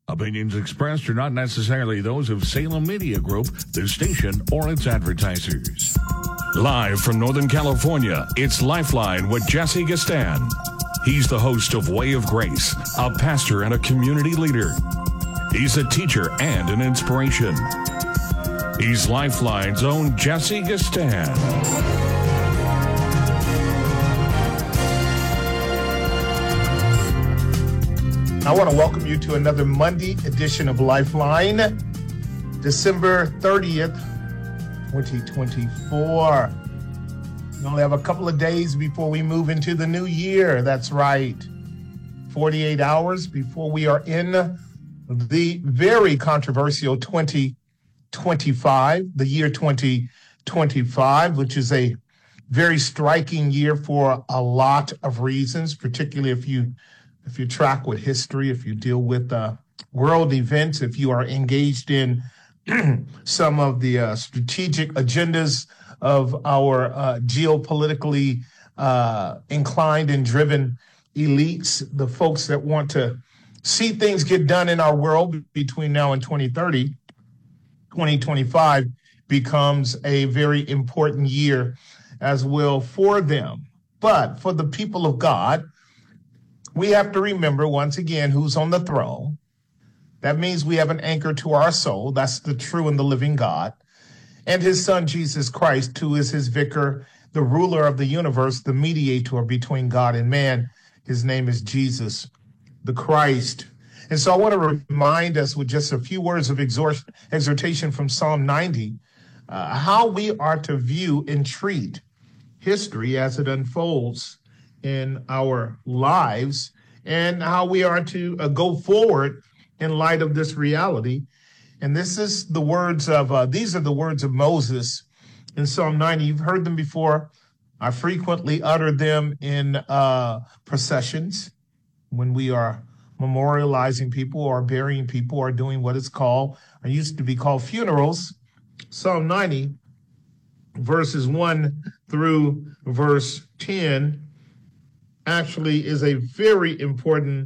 Opinions expressed are not necessarily those of Salem Media Group, this station, or its advertisers. Live from Northern California, it's Lifeline with Jesse Gastan. He's the host of Way of Grace, a pastor and a community leader. He's a teacher and an inspiration. He's Lifeline's own Jesse Gastan. I want to welcome you to another Monday edition of Lifeline, December 30th, 2024. We only have a couple of days before we move into the new year. That's right. 48 hours before we are in the very controversial 2025, the year 2025, which is a very striking year for a lot of reasons, particularly if you track with history, if you deal with world events, if you are engaged in some of the strategic agendas of our geopolitically inclined and driven elites, the folks that want to see things get done in our world between now and 2030, 2025 becomes a very important year as well for them. But for the people of God, we have to remember once again who's on the throne. That means we have an anchor to our soul. That's the true and the living God. And his son, Jesus Christ, who is his vicar, the ruler of the universe, the mediator between God and man. His name is Jesus, the Christ. And so I want to remind us with just a few words of exhortation from Psalm 90, how we are to view and treat history as it unfolds in our lives, and how we are to go forward in light of this reality. And this is the words of, these are the words of Moses in Psalm 90. You've heard them before. I frequently utter them in processions when we are memorializing people or burying people or doing what is called, or used to be called funerals. Psalm 90, verses 1 through verse 10, actually is a very important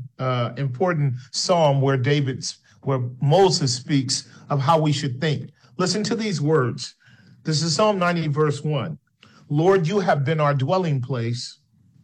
psalm where Moses speaks of how we should think. Listen to these words. This is Psalm 90, verse 1. Lord, you have been our dwelling place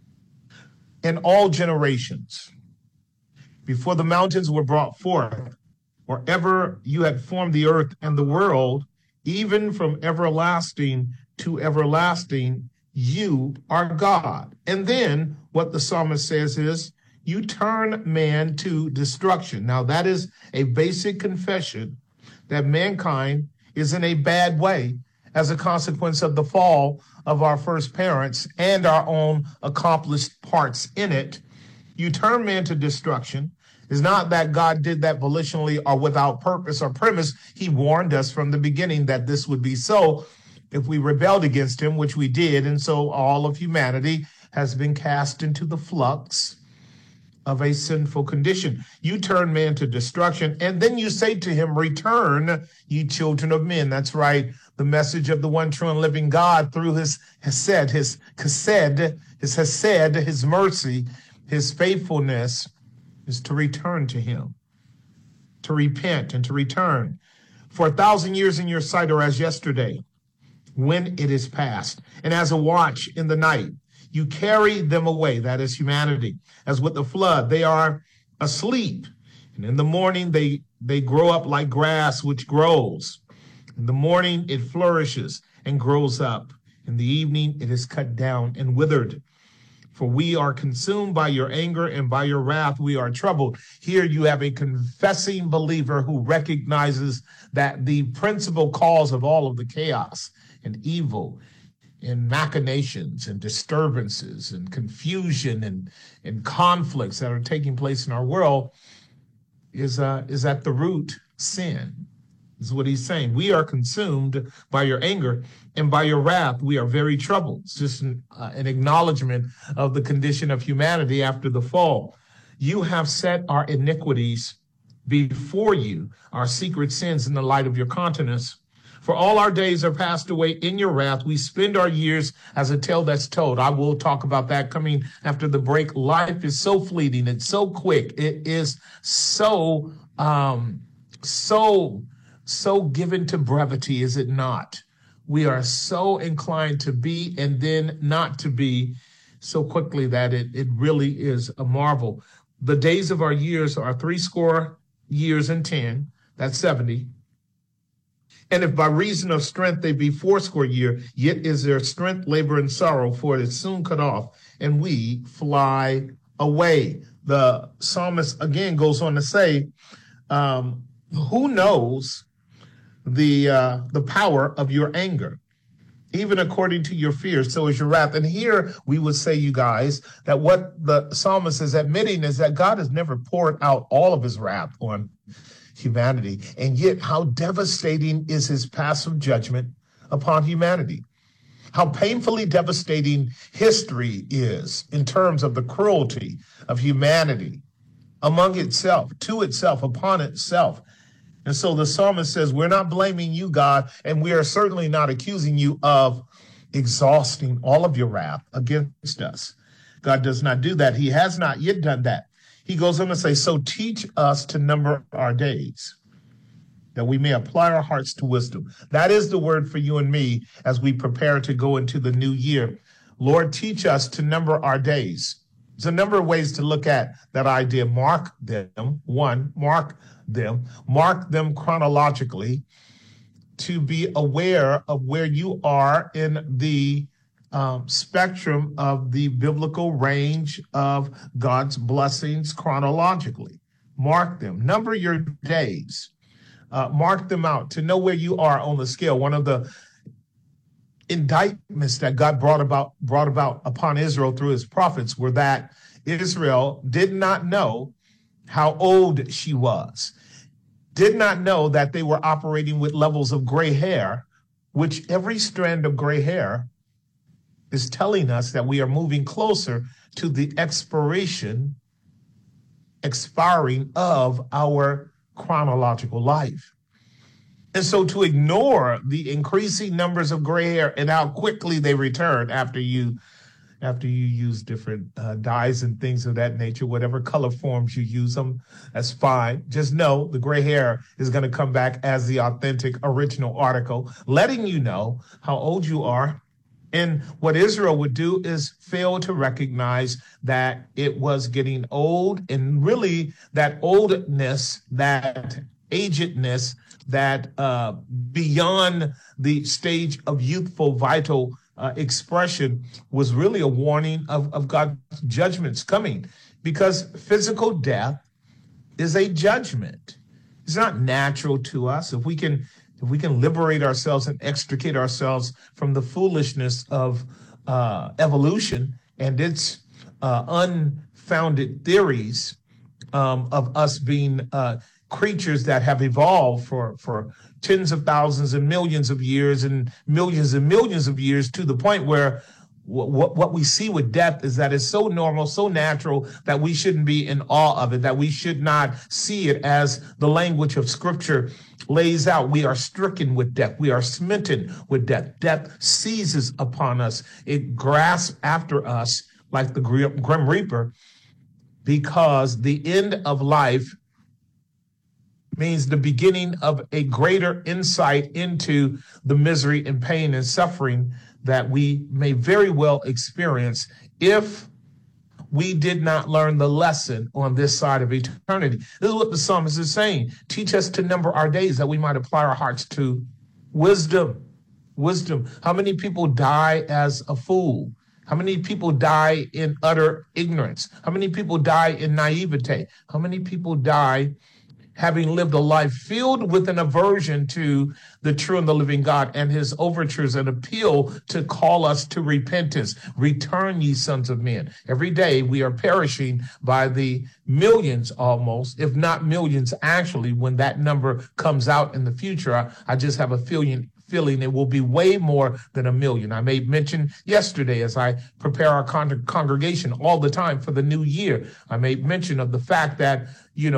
in all generations. Before the mountains were brought forth, or ever you had formed the earth and the world, even from everlasting to everlasting, you are God. And then what the psalmist says is, you turn man to destruction. Now that is a basic confession that mankind is in a bad way as a consequence of the fall of our first parents and our own accomplished parts in it. You turn man to destruction. It's not that God did that volitionally or without purpose or premise. He warned us from the beginning that this would be so if we rebelled against him, which we did. And so all of humanity has been cast into the flux of a sinful condition. You turn man to destruction, and then you say to him, return, ye children of men. That's right. The message of the one true and living God through his hesed, his mercy, his faithfulness is to return to him, to repent and to return. For 1,000 years in your sight are as yesterday, when it is past, and as a watch in the night. You carry them away, that is humanity. As with the flood, they are asleep. And in the morning, they grow up like grass which grows. In the morning, it flourishes and grows up. In the evening, it is cut down and withered. For we are consumed by your anger, and by your wrath we are troubled. Here you have a confessing believer who recognizes that the principal cause of all of the chaos and evil and machinations and disturbances and confusion and conflicts that are taking place in our world is at the root sin. Is what he's saying. We are consumed by your anger, and by your wrath we are very troubled. It's just an acknowledgement of the condition of humanity after the fall. You have set our iniquities before you, our secret sins in the light of your countenance. For all our days are passed away in your wrath. We spend our years as a tale that's told. I will talk about that coming after the break. Life is so fleeting. It's so quick. It is so um, so, so given to brevity, is it not? We are so inclined to be and then not to be so quickly that it really is a marvel. The days of our years are 80 and 10, that's 70. And if by reason of strength they be 80 years, yet is their strength, labor, and sorrow, for it is soon cut off, and we fly away. The psalmist again goes on to say, who knows the power of your anger? Even according to your fear, so is your wrath. And here we would say, you guys, that what the psalmist is admitting is that God has never poured out all of his wrath on humanity. And yet how devastating is his passive judgment upon humanity. How painfully devastating history is in terms of the cruelty of humanity among itself, to itself, upon itself. And so the psalmist says, we're not blaming you, God, and we are certainly not accusing you of exhausting all of your wrath against us. God does not do that. He has not yet done that. He goes on to say, so teach us to number our days, that we may apply our hearts to wisdom. That is the word for you and me as we prepare to go into the new year. Lord, teach us to number our days. There's a number of ways to look at that idea. Mark them. One, mark them chronologically, to be aware of where you are in the spectrum of the biblical range of God's blessings chronologically. Mark them. Number your days. Mark them out to know where you are on the scale. One of the indictments that God brought about upon Israel through his prophets were that Israel did not know how old she was, did not know that they were operating with levels of gray hair, which every strand of gray hair is telling us that we are moving closer to the expiring of our chronological life. And so to ignore the increasing numbers of gray hair and how quickly they return after you use different dyes and things of that nature, whatever color forms you use them, that's fine. Just know the gray hair is going to come back as the authentic original article, letting you know how old you are. And what Israel would do is fail to recognize that it was getting old, and really that oldness, that agedness, that beyond the stage of youthful, vital expression was really a warning of God's judgments coming, because physical death is a judgment. It's not natural to us. If we can liberate ourselves and extricate ourselves from the foolishness of evolution and its unfounded theories of us being creatures that have evolved for tens of thousands and millions of years of years, to the point where what we see with death is that it's so normal, so natural, that we shouldn't be in awe of it, that we should not see it as the language of Scripture lays out. We are stricken with death. We are smitten with death. Death seizes upon us. It grasps after us like the Grim Reaper, because the end of life means the beginning of a greater insight into the misery and pain and suffering that we may very well experience if we did not learn the lesson on this side of eternity. This is what the psalmist is saying. Teach us to number our days, that we might apply our hearts to wisdom. Wisdom. How many people die as a fool? How many people die in utter ignorance? How many people die in naivete? How many people die having lived a life filled with an aversion to the true and the living God and his overtures and appeal to call us to repentance? Return, ye sons of men. Every day we are perishing by the millions almost, if not millions actually. When that number comes out in the future, I just have a feeling it will be way more than 1 million. I made mention yesterday, as I prepare our congregation all the time for the new year, I made mention of the fact that,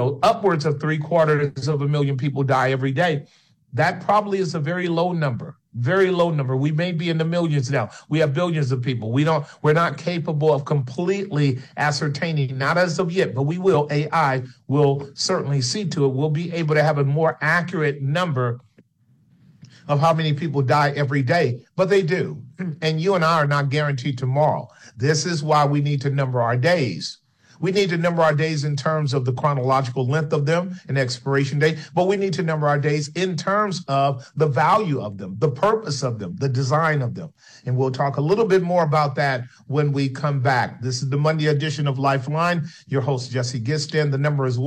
upwards of 750,000 people die every day. That probably is a very low number. Very low number. We may be in the millions now. We have billions of people. We're not capable of completely ascertaining, not as of yet, but we will. AI will certainly see to it. We'll be able to have a more accurate number of how many people die every day, but they do. And you and I are not guaranteed tomorrow. This is why we need to number our days. We need to number our days in terms of the chronological length of them and expiration date, but we need to number our days in terms of the value of them, the purpose of them, the design of them. And we'll talk a little bit more about that when we come back. This is the Monday edition of Lifeline. Your host, Jesse Gistan. The number is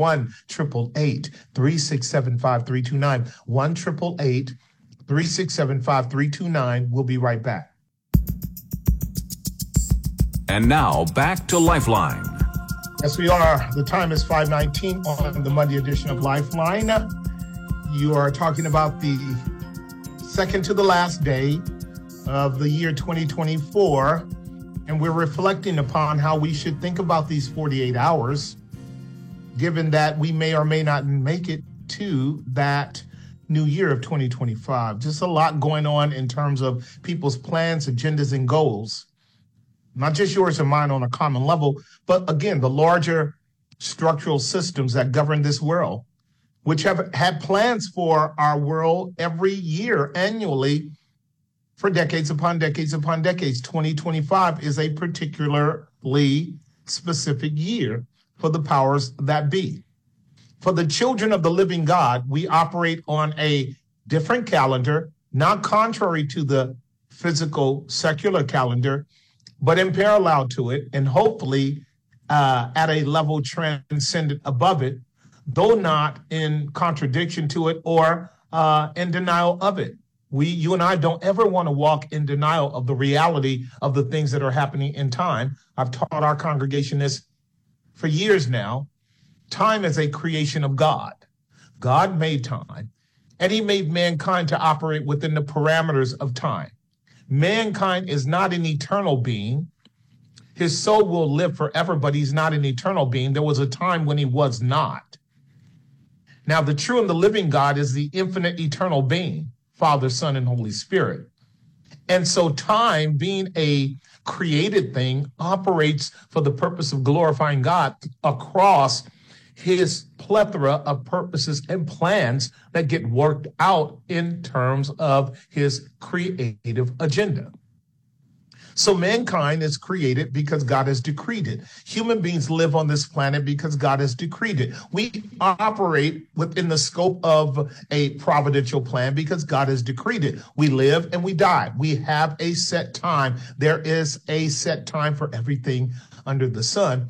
1-888-367-5329. 1-888-367-5329. We'll be right back. And now back to Lifeline. Yes, we are. The time is 5:19 on the Monday edition of Lifeline. You are talking about the second to the last day of the year 2024, and we're reflecting upon how we should think about these 48 hours, given that we may or may not make it to that new year of 2025. Just a lot going on in terms of people's plans, agendas, and goals. Not just yours and mine on a common level, but again, the larger structural systems that govern this world, which have had plans for our world every year, annually, for decades upon decades upon decades. 2025 is a particularly specific year for the powers that be. For the children of the living God, we operate on a different calendar, not contrary to the physical secular calendar, but in parallel to it, and hopefully at a level transcendent above it, though not in contradiction to it or in denial of it. You and I don't ever want to walk in denial of the reality of the things that are happening in time. I've taught our congregation this for years now. Time is a creation of God. God made time, and he made mankind to operate within the parameters of time. Mankind is not an eternal being. His soul will live forever, but he's not an eternal being. There was a time when he was not. Now, the true and the living God is the infinite eternal being, Father, Son, and Holy Spirit. And so time, being a created thing, operates for the purpose of glorifying God across his plethora of purposes and plans that get worked out in terms of his creative agenda. So mankind is created because God has decreed it. Human beings live on this planet because God has decreed it. We operate within the scope of a providential plan because God has decreed it. We live and we die. We have a set time. There is a set time for everything under the sun.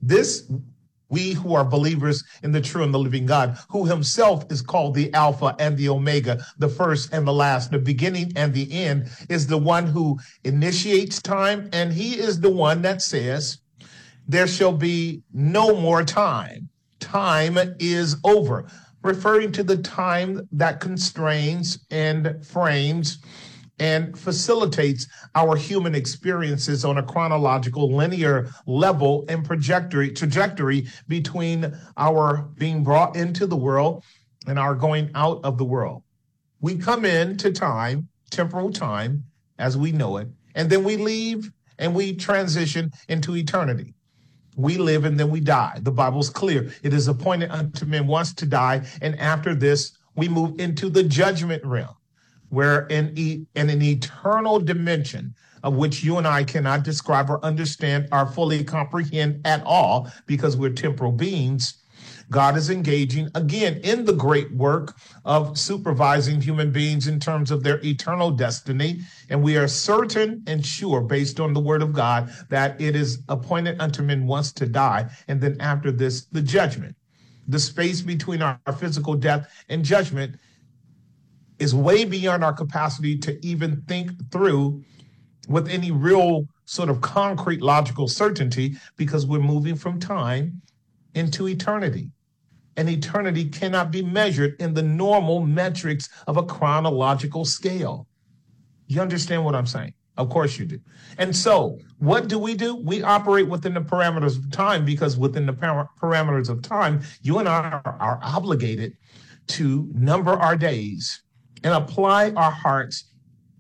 We who are believers in the true and the living God, who himself is called the Alpha and the Omega, the first and the last, the beginning and the end, is the one who initiates time, and he is the one that says, there shall be no more time. Time is over, referring to the time that constrains and frames and facilitates our human experiences on a chronological linear level and trajectory between our being brought into the world and our going out of the world. We come into time, temporal time, as we know it, and then we leave and we transition into eternity. We live and then we die. The Bible's clear. It is appointed unto men once to die, and after this, we move into the judgment realm, where in an eternal dimension of which you and I cannot describe or understand or fully comprehend at all because we're temporal beings, God is engaging again in the great work of supervising human beings in terms of their eternal destiny. And we are certain and sure, based on the word of God, that it is appointed unto men once to die. And then after this, the judgment. The space between our physical death and judgment is way beyond our capacity to even think through with any real sort of concrete logical certainty, because we're moving from time into eternity. And eternity cannot be measured in the normal metrics of a chronological scale. You understand what I'm saying? Of course you do. And so what do? We operate within the parameters of time, because within the parameters of time, you and I are obligated to number our days and apply our hearts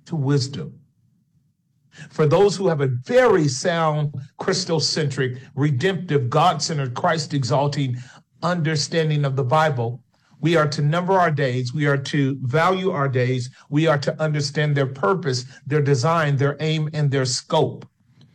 to wisdom. For those who have a very sound, Christocentric, redemptive, God-centered, Christ-exalting understanding of the Bible, we are to number our days. We are to value our days. We are to understand their purpose, their design, their aim, and their scope.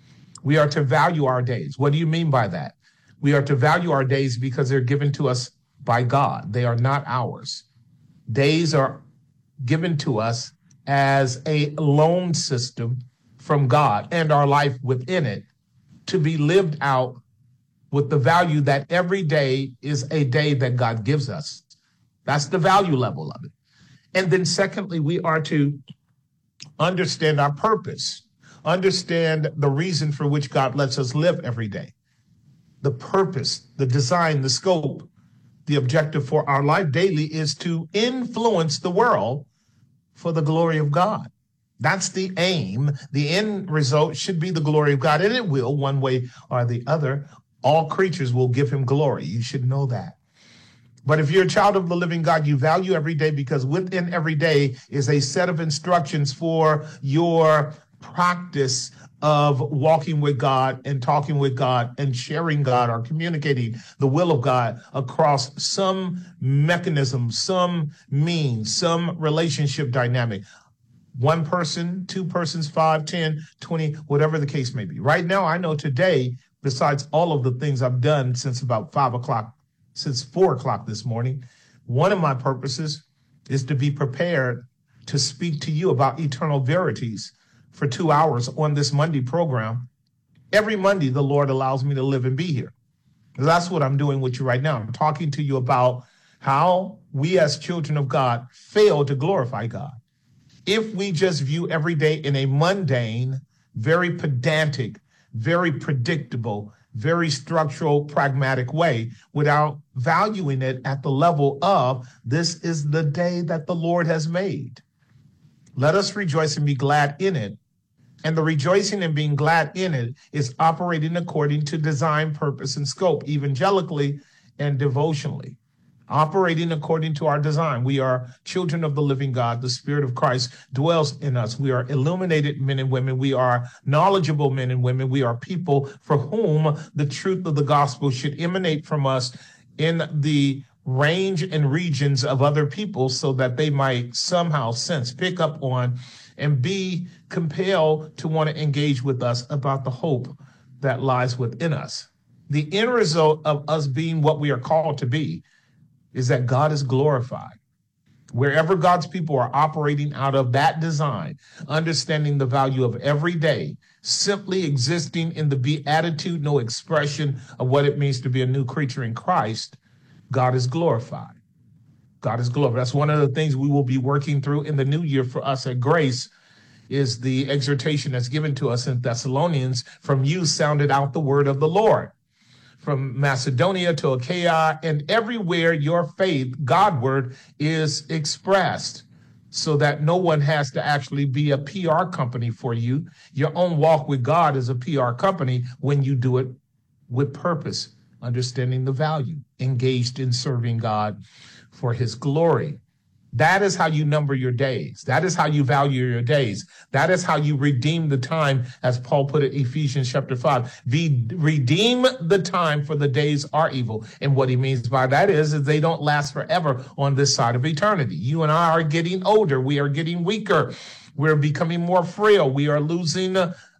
We are to value our days. What do you mean by that? We are to value our days because they're given to us by God. They are not ours. Days are given to us as a loan system from God and our life within it to be lived out with the value that every day is a day that God gives us. That's the value level of it. And then secondly, we are to understand our purpose, understand the reason for which God lets us live every day. The purpose, the design, the scope, the objective for our life daily is to influence the world for the glory of God. That's the aim. The end result should be the glory of God, and it will one way or the other. All creatures will give him glory. You should know that. But if you're a child of the living God, you value every day because within every day is a set of instructions for your practice of walking with God and talking with God and sharing God or communicating the will of God across some mechanism, some means, some relationship dynamic. One person, two persons, 5, 10, 20, whatever the case may be. Right now, I know today, besides all of the things I've done since about 5 o'clock, since 4 o'clock this morning, one of my purposes is to be prepared to speak to you about eternal verities for 2 hours on this Monday program. Every Monday, the Lord allows me to live and be here. That's what I'm doing with you right now. I'm talking to you about how we as children of God fail to glorify God. If we just view every day in a mundane, very pedantic, very predictable, very structural, pragmatic way without valuing it at the level of this is the day that the Lord has made. Let us rejoice and be glad in it. And the rejoicing and being glad in it is operating according to design, purpose, and scope, evangelically and devotionally. Operating according to our design. We are children of the living God. The Spirit of Christ dwells in us. We are illuminated men and women. We are knowledgeable men and women. We are people for whom the truth of the gospel should emanate from us in the range and regions of other people so that they might somehow sense, pick up on, and be compelled to want to engage with us about the hope that lies within us. The end result of us being what we are called to be is that God is glorified. Wherever God's people are operating out of that design, understanding the value of every day, simply existing in the beatitude, no expression of what it means to be a new creature in Christ, God is glorified. God is glorified. That's one of the things we will be working through in the new year for us at Grace is the exhortation that's given to us in Thessalonians, from you sounded out the word of the Lord. From Macedonia to Achaia, and everywhere your faith, Godward, is expressed, so that no one has to actually be a PR company for you. Your own walk with God is a PR company when you do it with purpose, understanding the value, engaged in serving God for his glory. That is how you number your days. That is how you value your days. That is how you redeem the time, as Paul put it, Ephesians chapter 5. Redeem the time, for the days are evil. And what he means by that is they don't last forever on this side of eternity. You and I are getting older. We are getting weaker. We're becoming more frail. We are losing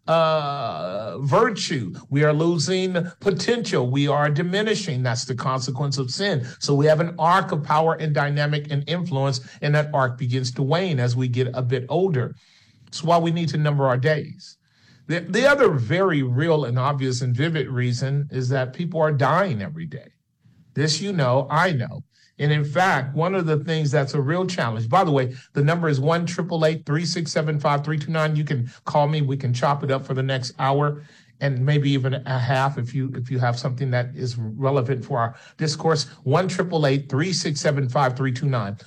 virtue. We are losing potential. We are diminishing. That's the consequence of sin. So we have an arc of power and dynamic and influence, and that arc begins to wane as we get a bit older. That's why we need to number our days. The other very real and obvious and vivid reason is that people are dying every day. This you know, I know. And in fact, one of the things that's a real challenge, by the way, the number is 1-888-367-5329. You can call me. We can chop it up for the next hour and maybe even a half if you have something that is relevant for our discourse. 1-888-367-5329.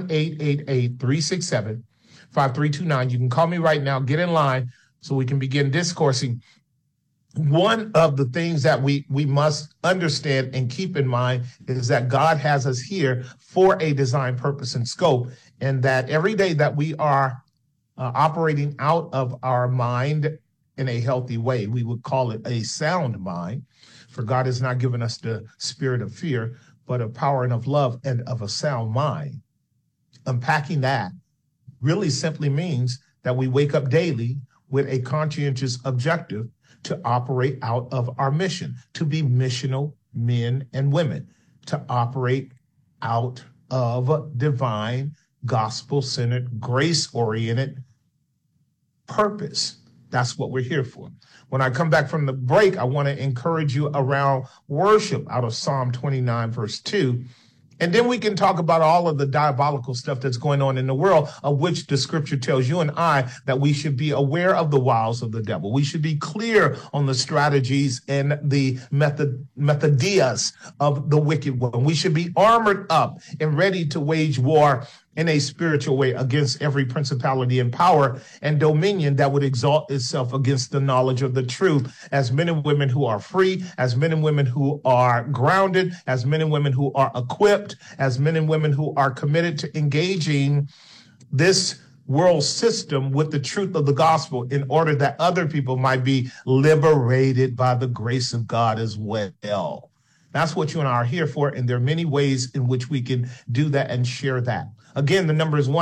1-888-367-5329. You can call me right now. Get in line so we can begin discoursing. One of the things that we must understand and keep in mind is that God has us here for a design, purpose, and scope, and that every day that we are operating out of our mind in a healthy way. We would call it a sound mind, for God has not given us the spirit of fear, but of power and of love and of a sound mind. Unpacking that really simply means that we wake up daily with a conscientious objective to operate out of our mission, to be missional men and women, to operate out of divine, gospel-centered, grace-oriented purpose. That's what we're here for. When I come back from the break, I want to encourage you around worship out of Psalm 29, verse 2. And then we can talk about all of the diabolical stuff that's going on in the world, of which the scripture tells you and I that we should be aware of the wiles of the devil. We should be clear on the strategies and the methodias of the wicked one. We should be armored up and ready to wage war in a spiritual way against every principality and power and dominion that would exalt itself against the knowledge of the truth, as men and women who are free, as men and women who are grounded, as men and women who are equipped, as men and women who are committed to engaging this world system with the truth of the gospel in order that other people might be liberated by the grace of God as well. That's what you and I are here for, and there are many ways in which we can do that and share that. Again, the number is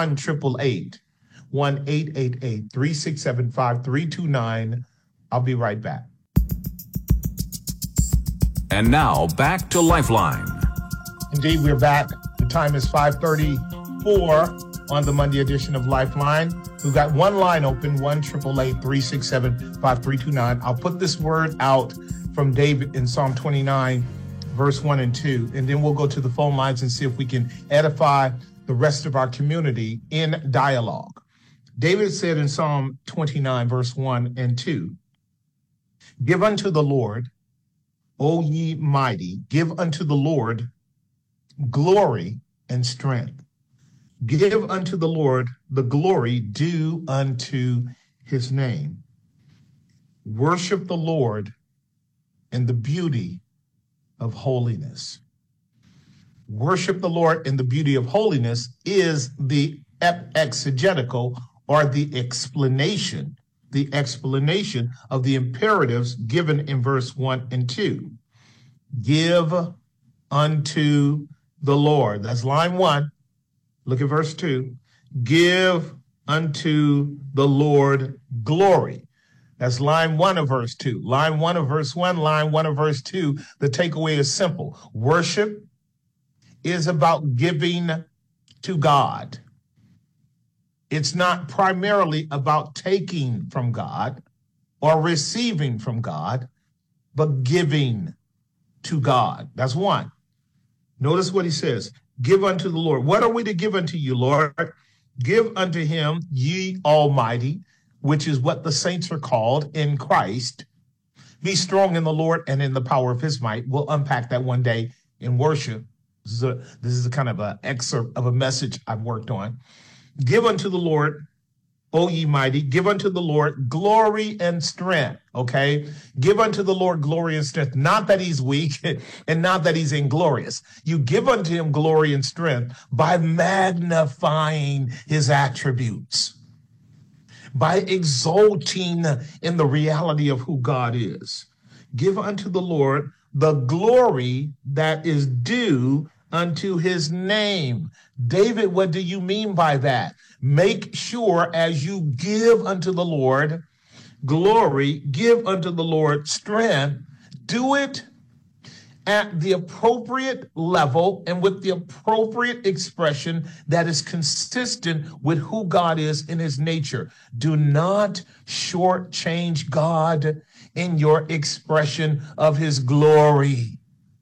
1-888-367-5329. I'll be right back. And now back to Lifeline. Indeed, we're back. The time is 5:34 on the Monday edition of Lifeline. We've got one line open, 1-888-367-5329. I'll put this word out from David in Psalm 29, verse 1 and 2, and then we'll go to the phone lines and see if we can edify the rest of our community in dialogue. David said in Psalm 29, verse 1 and 2, "Give unto the Lord, O ye mighty, give unto the Lord glory and strength. Give unto the Lord the glory due unto his name. Worship the Lord in the beauty of holiness." Worship the Lord in the beauty of holiness is the exegetical, or the explanation of the imperatives given in verse 1 and 2. Give unto the Lord. That's line 1. Look at verse 2. Give unto the Lord glory. That's line 1 of verse 2. Line 1 of verse 1, line 1 of verse 2. The takeaway is simple. Worship is about giving to God. It's not primarily about taking from God or receiving from God, but giving to God. That's 1. Notice what he says. Give unto the Lord. What are we to give unto you, Lord? Give unto him, ye almighty, which is what the saints are called in Christ. Be strong in the Lord and in the power of his might. We'll unpack that one day in worship. This is a kind of an excerpt of a message I've worked on. Give unto the Lord, O ye mighty, give unto the Lord glory and strength, okay? Give unto the Lord glory and strength, not that he's weak and not that he's inglorious. You give unto him glory and strength by magnifying his attributes, by exalting in the reality of who God is. Give unto the Lord the glory that is due unto his name. David, what do you mean by that? Make sure as you give unto the Lord glory, give unto the Lord strength, do it at the appropriate level and with the appropriate expression that is consistent with who God is in his nature. Do not shortchange God in your expression of his glory.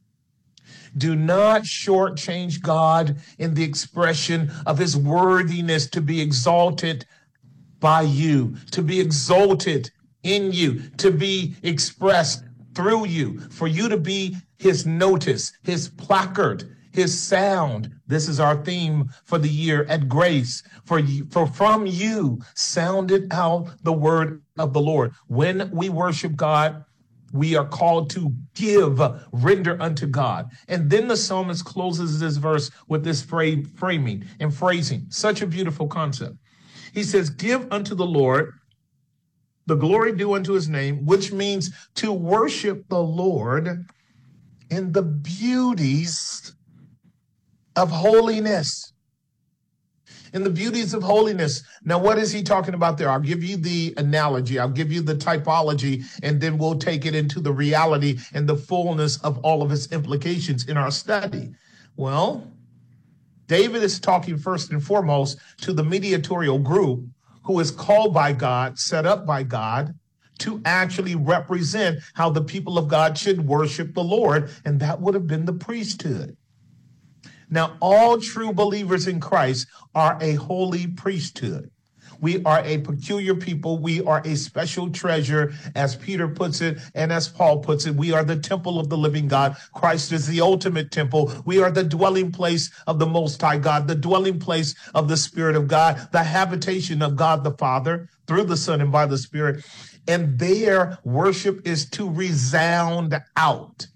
Do not shortchange God in the expression of his worthiness to be exalted by you, to be exalted in you, to be expressed through you, for you to be his notice, his placard, his sound. This is our theme for the year at Grace. For from you sounded out the word of the Lord. When we worship God, we are called to give, render unto God. And then the psalmist closes this verse with this framing and phrasing. Such a beautiful concept. He says, give unto the Lord the glory due unto his name, which means to worship the Lord in the beauties of holiness. In the beauties of holiness. Now, what is he talking about there? I'll give you the analogy. I'll give you the typology, and then we'll take it into the reality and the fullness of all of its implications in our study. Well, David is talking first and foremost to the mediatorial group who is called by God, set up by God, to actually represent how the people of God should worship the Lord, and that would have been the priesthood. Now, all true believers in Christ are a holy priesthood. We are a peculiar people. We are a special treasure, as Peter puts it, and as Paul puts it. We are the temple of the living God. Christ is the ultimate temple. We are the dwelling place of the Most High God, the dwelling place of the Spirit of God, the habitation of God the Father through the Son and by the Spirit. And their worship is to resound out.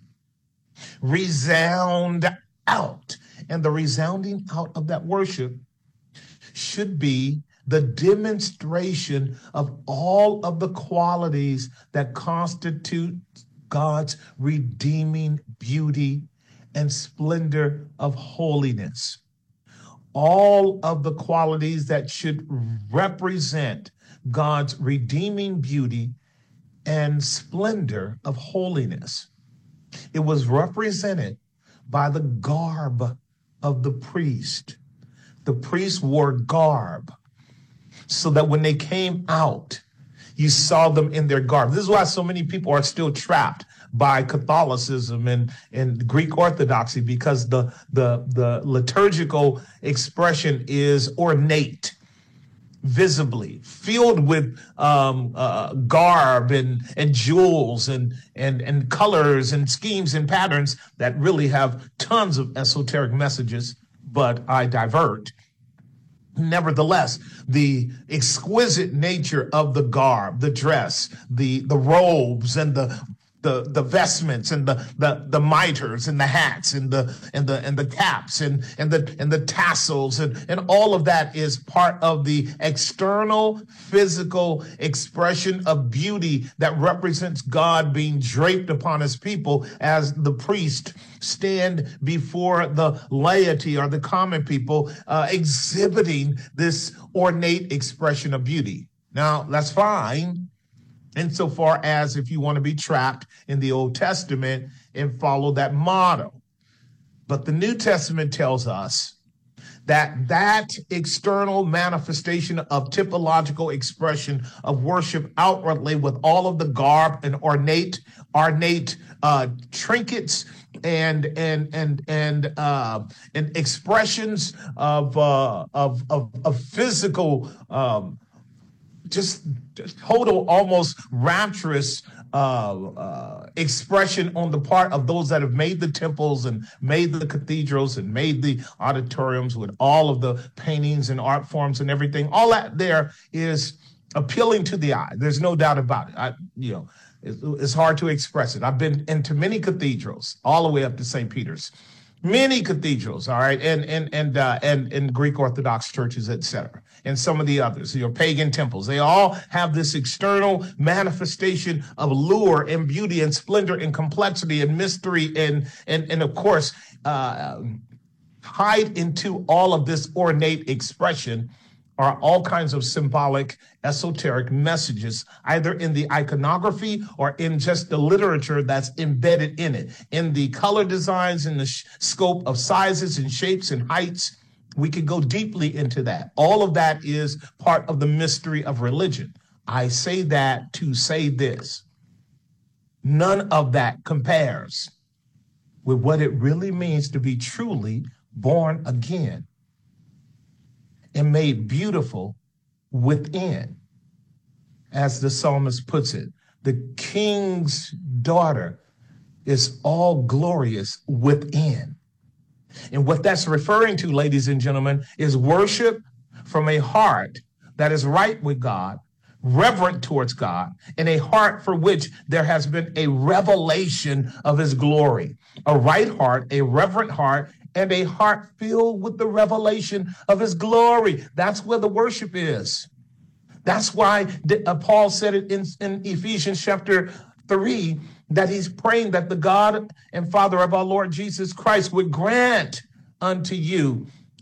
Resound out. And the resounding out of that worship should be the demonstration of all of the qualities that constitute God's redeeming beauty and splendor of holiness. All of the qualities that should represent God's redeeming beauty and splendor of holiness. It was represented by the garb of the priest. The priest wore garb so that when they came out, you saw them in their garb. This is why so many people are still trapped by Catholicism and Greek Orthodoxy, because the liturgical expression is ornate, visibly filled with garb and jewels and colors and schemes and patterns that really have tons of esoteric messages, but I divert. Nevertheless, the exquisite nature of the garb, the dress, the robes, and the vestments, and the mitres, and the hats, and the caps, and the tassels, and all of that is part of the external physical expression of beauty that represents God being draped upon his people as the priest stand before the laity or the common people, exhibiting this ornate expression of beauty. Now, that's fine, insofar as if you want to be trapped in the Old Testament and follow that model. But the New Testament tells us that external manifestation of typological expression of worship outwardly with all of the garb and ornate trinkets and expressions of physical just total, almost rapturous expression on the part of those that have made the temples and made the cathedrals and made the auditoriums with all of the paintings and art forms and everything. All that there is appealing to the eye. There's no doubt about it. It's hard to express it. I've been into many cathedrals, all the way up to St. Peter's. Many cathedrals, all right, and Greek Orthodox churches, etc., and some of the others, pagan temples. They all have this external manifestation of allure and beauty and splendor and complexity and mystery and of course, tied into all of this ornate expression are all kinds of symbolic, esoteric messages, either in the iconography or in just the literature that's embedded in it. In the color designs, in the scope of sizes and shapes and heights, we could go deeply into that. All of that is part of the mystery of religion. I say that to say this. None of that compares with what it really means to be truly born again and made beautiful within. As the psalmist puts it, the king's daughter is all glorious within. And what that's referring to, ladies and gentlemen, is worship from a heart that is right with God, reverent towards God, and a heart for which there has been a revelation of his glory. A right heart, a reverent heart, and a heart filled with the revelation of his glory. That's where the worship is. That's why Paul said it in Ephesians chapter 3, that he's praying that the God and Father of our Lord Jesus Christ would grant unto you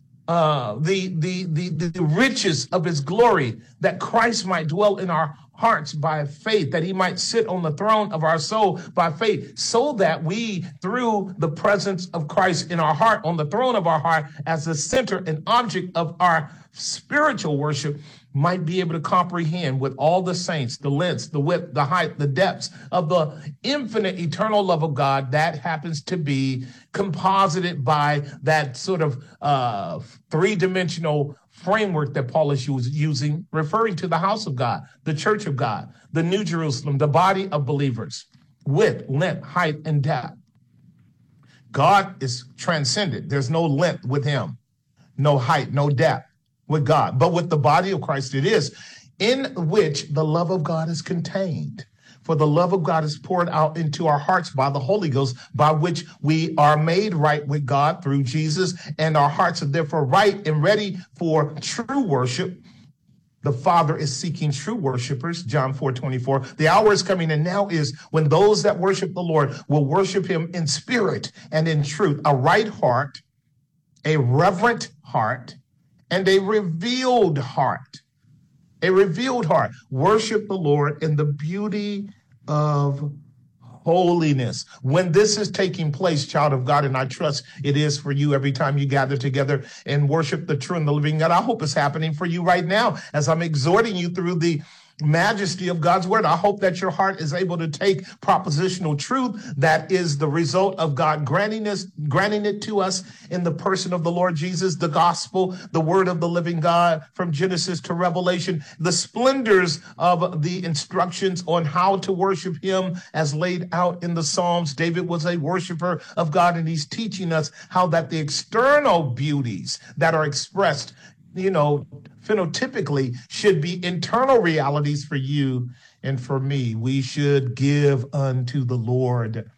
the riches of his glory, that Christ might dwell in our hearts by faith, that he might sit on the throne of our soul by faith, so that we, through the presence of Christ in our heart, on the throne of our heart, as the center and object of our spiritual worship, might be able to comprehend with all the saints the length, the width, the height, the depths of the infinite eternal love of God that happens to be composited by that sort of three-dimensional framework that Paul is using, referring to the house of God, the church of God, the New Jerusalem, the body of believers, width, length, height, and depth. God is transcendent. There's no length with him, no height, no depth with God. But with the body of Christ, it is, in which the love of God is contained. For the love of God is poured out into our hearts by the Holy Ghost, by which we are made right with God through Jesus, and our hearts are therefore right and ready for true worship. The Father is seeking true worshipers, John 4:24. The hour is coming, and now is, when those that worship the Lord will worship him in spirit and in truth. A right heart, a reverent heart, and a revealed heart. A revealed heart. Worship the Lord in the beauty of holiness. When this is taking place, child of God, and I trust it is for you every time you gather together and worship the true and the living God, I hope it's happening for you right now as I'm exhorting you through the majesty of God's word. I hope that your heart is able to take propositional truth that is the result of God granting it to us in the person of the Lord Jesus, the gospel, the word of the living God from Genesis to Revelation, the splendors of the instructions on how to worship him as laid out in the Psalms. David was a worshiper of God, and he's teaching us how that the external beauties that are expressed, phenotypically, should be internal realities for you and for me. We should give unto the Lord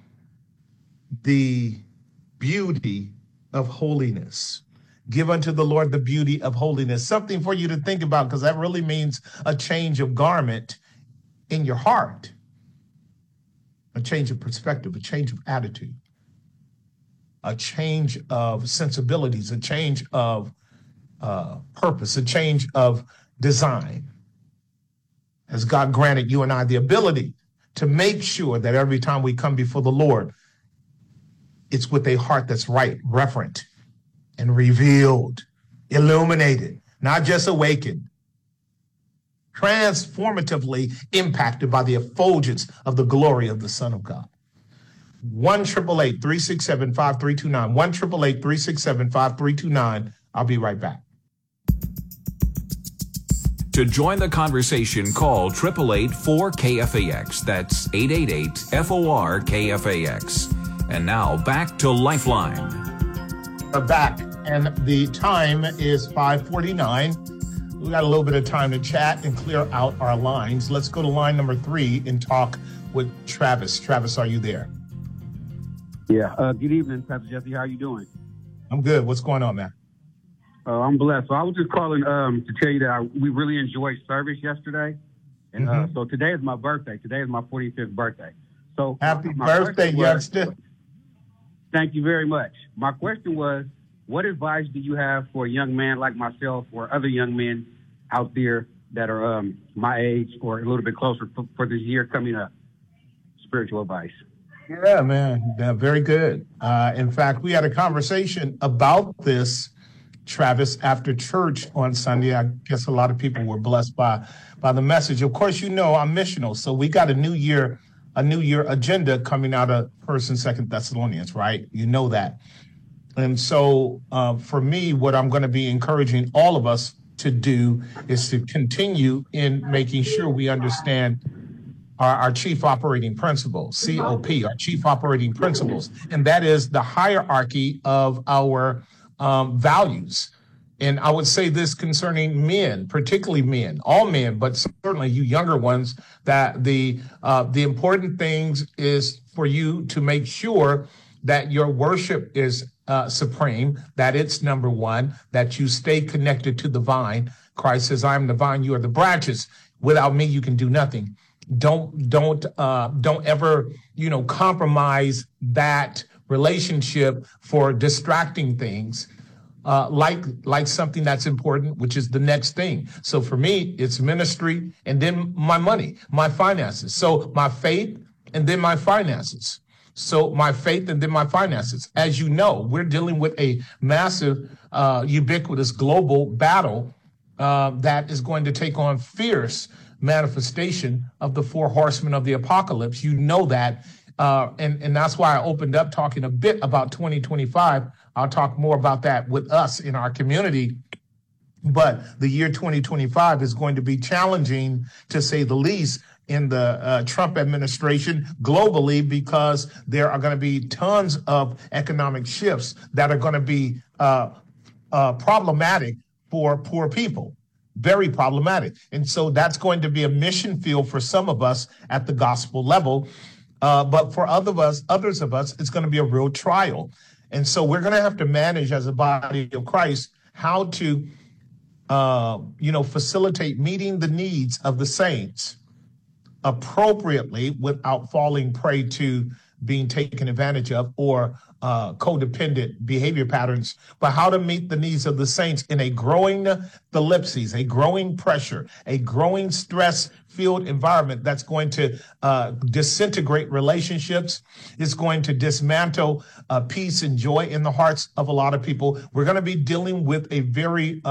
the beauty of holiness. Give unto the Lord the beauty of holiness. Something for you to think about, because that really means a change of garment in your heart, a change of perspective, a change of attitude, a change of sensibilities, a change of purpose, a change of design. Has God granted you and I the ability to make sure that every time we come before the Lord, it's with a heart that's right, reverent, and revealed, illuminated, not just awakened, transformatively impacted by the effulgence of the glory of the Son of God. 1-888-367-5329, 1-888-367-5329. I'll be right back. To join the conversation, call 888-4KFAX. That's 888-FOR-KFAX. And now back to Lifeline. We're back, and the time is 5:49. We got a little bit of time to chat and clear out our lines. Let's go to line number 3 and talk with Travis. Travis, are you there? Yeah. Good evening, Pastor Jesse. How are you doing? I'm good. What's going on, man? I'm blessed. So I was just calling to tell you that we really enjoyed service yesterday. And so today is my birthday. Today is my 45th birthday. So happy birthday, youngster. Thank you very much. My question was, what advice do you have for a young man like myself or other young men out there that are my age or a little bit closer for this year coming up? Spiritual advice. Yeah, man. Yeah, very good. In fact, we had a conversation about this, Travis, after church on Sunday. I guess a lot of people were blessed by the message. Of course, I'm missional, so we got a new year agenda coming out of 1st and 2nd Thessalonians, right? You know that. And so for me, what I'm going to be encouraging all of us to do is to continue in making sure we understand our chief operating principle, COP, our chief operating principles, and that is the hierarchy of our values. And I would say this concerning men, particularly men, all men, but certainly you younger ones, that the important things is for you to make sure that your worship is supreme, that it's number one, that you stay connected to the vine. Christ says, I am the vine, you are the branches. Without me, you can do nothing. Don't ever, compromise that relationship for distracting things, like something that's important, which is the next thing. So for me, it's ministry and then my money, my finances. So my faith and then my finances. So my faith and then my finances. As you know, we're dealing with a massive, ubiquitous global battle that is going to take on fierce manifestation of the four horsemen of the apocalypse. You know that. And that's why I opened up talking a bit about 2025. I'll talk more about that with us in our community. But the year 2025 is going to be challenging, to say the least, in the Trump administration globally, because there are going to be tons of economic shifts that are going to be problematic for poor people. Very problematic. And so that's going to be a mission field for some of us at the gospel level. But for others of us, it's going to be a real trial. And so we're going to have to manage as a body of Christ how to, facilitate meeting the needs of the saints appropriately without falling prey to being taken advantage of or codependent behavior patterns, but how to meet the needs of the saints in a growing thalipsis, a growing pressure, a growing stress-filled environment that's going to disintegrate relationships. It's going to dismantle peace and joy in the hearts of a lot of people. We're going to be dealing with a very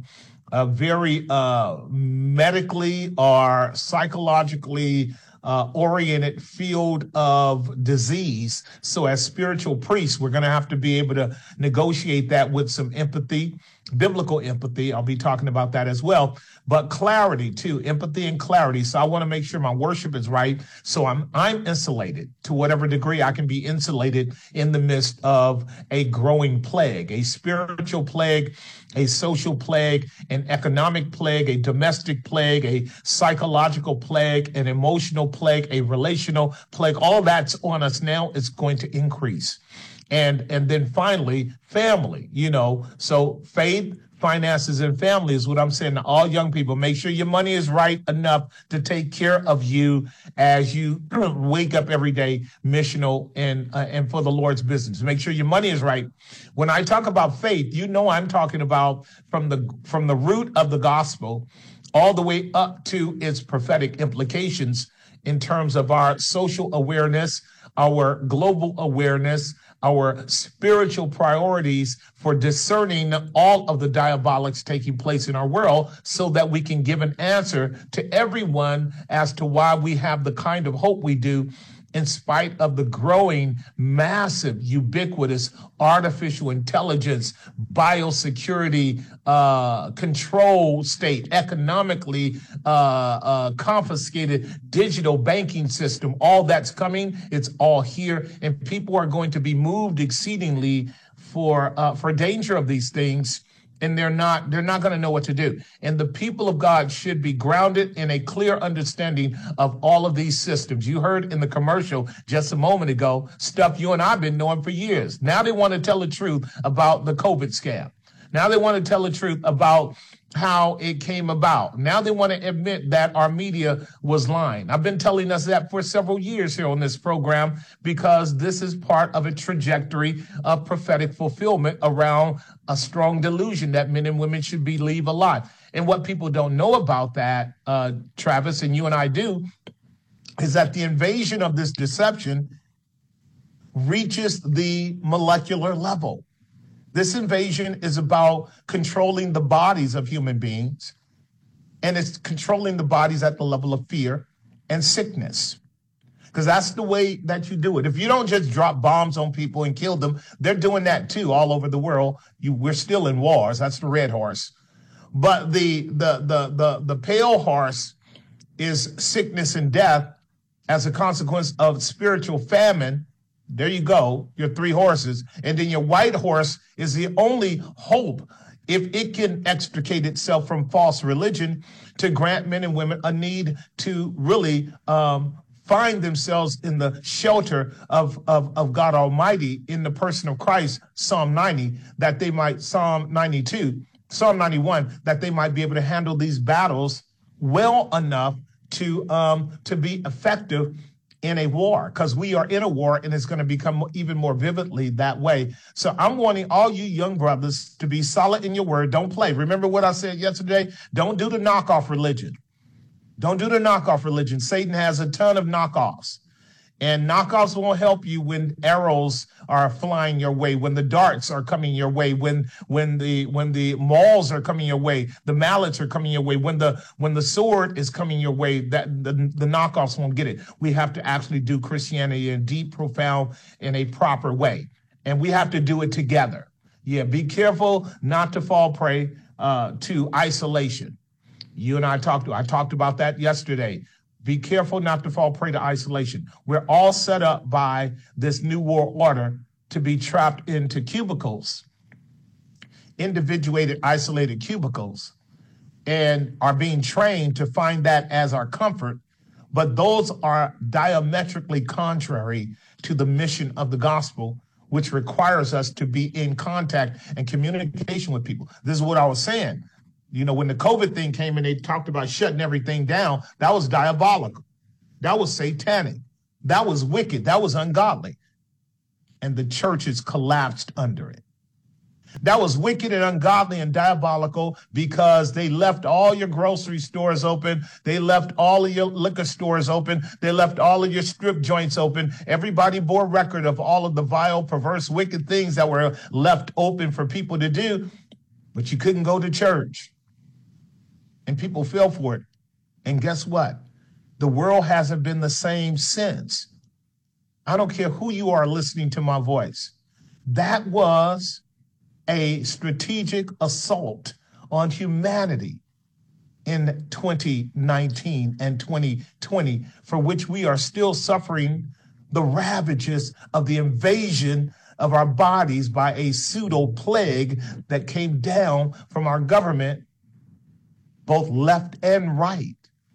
medically or psychologically oriented field of disease. So as spiritual priests, we're going to have to be able to negotiate that with some empathy, biblical empathy. I'll be talking about that as well, but clarity too, empathy and clarity. So I want to make sure my worship is right. So I'm insulated to whatever degree I can be insulated in the midst of a growing plague, a spiritual plague, a social plague, an economic plague, a domestic plague, a psychological plague, an emotional plague, a relational plague. All that's on us now. It's going to increase. And then finally, family, so faith, finances, and family is what I'm saying to all young people. Make sure your money is right enough to take care of you as you wake up every day missional and for the Lord's business. Make sure your money is right. When I talk about faith, I'm talking about from the root of the gospel all the way up to its prophetic implications in terms of our social awareness, our global awareness, our spiritual priorities for discerning all of the diabolics taking place in our world so that we can give an answer to everyone as to why we have the kind of hope we do in spite of the growing, massive, ubiquitous artificial intelligence, biosecurity, control state, economically confiscated digital banking system. All that's coming, it's all here. And people are going to be moved exceedingly for danger of these things. And they're not going to know what to do. And the people of God should be grounded in a clear understanding of all of these systems. You heard in the commercial just a moment ago, stuff you and I have been knowing for years. Now they want to tell the truth about the COVID scam. Now they want to tell the truth about how it came about. Now they want to admit that our media was lying. I've been telling us that for several years here on this program because this is part of a trajectory of prophetic fulfillment around a strong delusion that men and women should believe a lot. And what people don't know about that, Travis, and you and I do, is that the invasion of this deception reaches the molecular level. This invasion is about controlling the bodies of human beings, and it's controlling the bodies at the level of fear and sickness, because that's the way that you do it. If you don't just drop bombs on people and kill them, they're doing that too all over the world. We're still in wars. That's the red horse. But the pale horse is sickness and death as a consequence of spiritual famine. There you go, your three horses. And then your white horse is the only hope, if it can extricate itself from false religion, to grant men and women a need to really find themselves in the shelter of God Almighty in the person of Christ, Psalm 90, that they might, Psalm 92, Psalm 91, that they might be able to handle these battles well enough to be effective in a war, because we are in a war and it's going to become even more vividly that way. So I'm wanting all you young brothers to be solid in your word. Don't play. Remember what I said yesterday? Don't do the knockoff religion. Don't do the knockoff religion. Satan has a ton of knockoffs. And knockoffs won't help you when arrows are flying your way, when the darts are coming your way, when the mauls are coming your way, the mallets are coming your way, when the sword is coming your way. That the knockoffs won't get it. We have to actually do Christianity in deep, profound, in a proper way, and we have to do it together. Yeah, be careful not to fall prey to isolation. You and I talked about that yesterday. Be careful not to fall prey to isolation. We're all set up by this new world order to be trapped into cubicles, individuated, isolated cubicles, and are being trained to find that as our comfort. But those are diametrically contrary to the mission of the gospel, which requires us to be in contact and communication with people. This is what I was saying. You know, when the COVID thing came and they talked about shutting everything down, that was diabolical. That was satanic. That was wicked. That was ungodly. And the churches collapsed under it. That was wicked and ungodly and diabolical because they left all your grocery stores open. They left all of your liquor stores open. They left all of your strip joints open. Everybody bore record of all of the vile, perverse, wicked things that were left open for people to do, but you couldn't go to church. And people fell for it. And guess what? The world hasn't been the same since. I don't care who you are listening to my voice. That was a strategic assault on humanity in 2019 and 2020, for which we are still suffering the ravages of the invasion of our bodies by a pseudo plague that came down from our government, both left and right,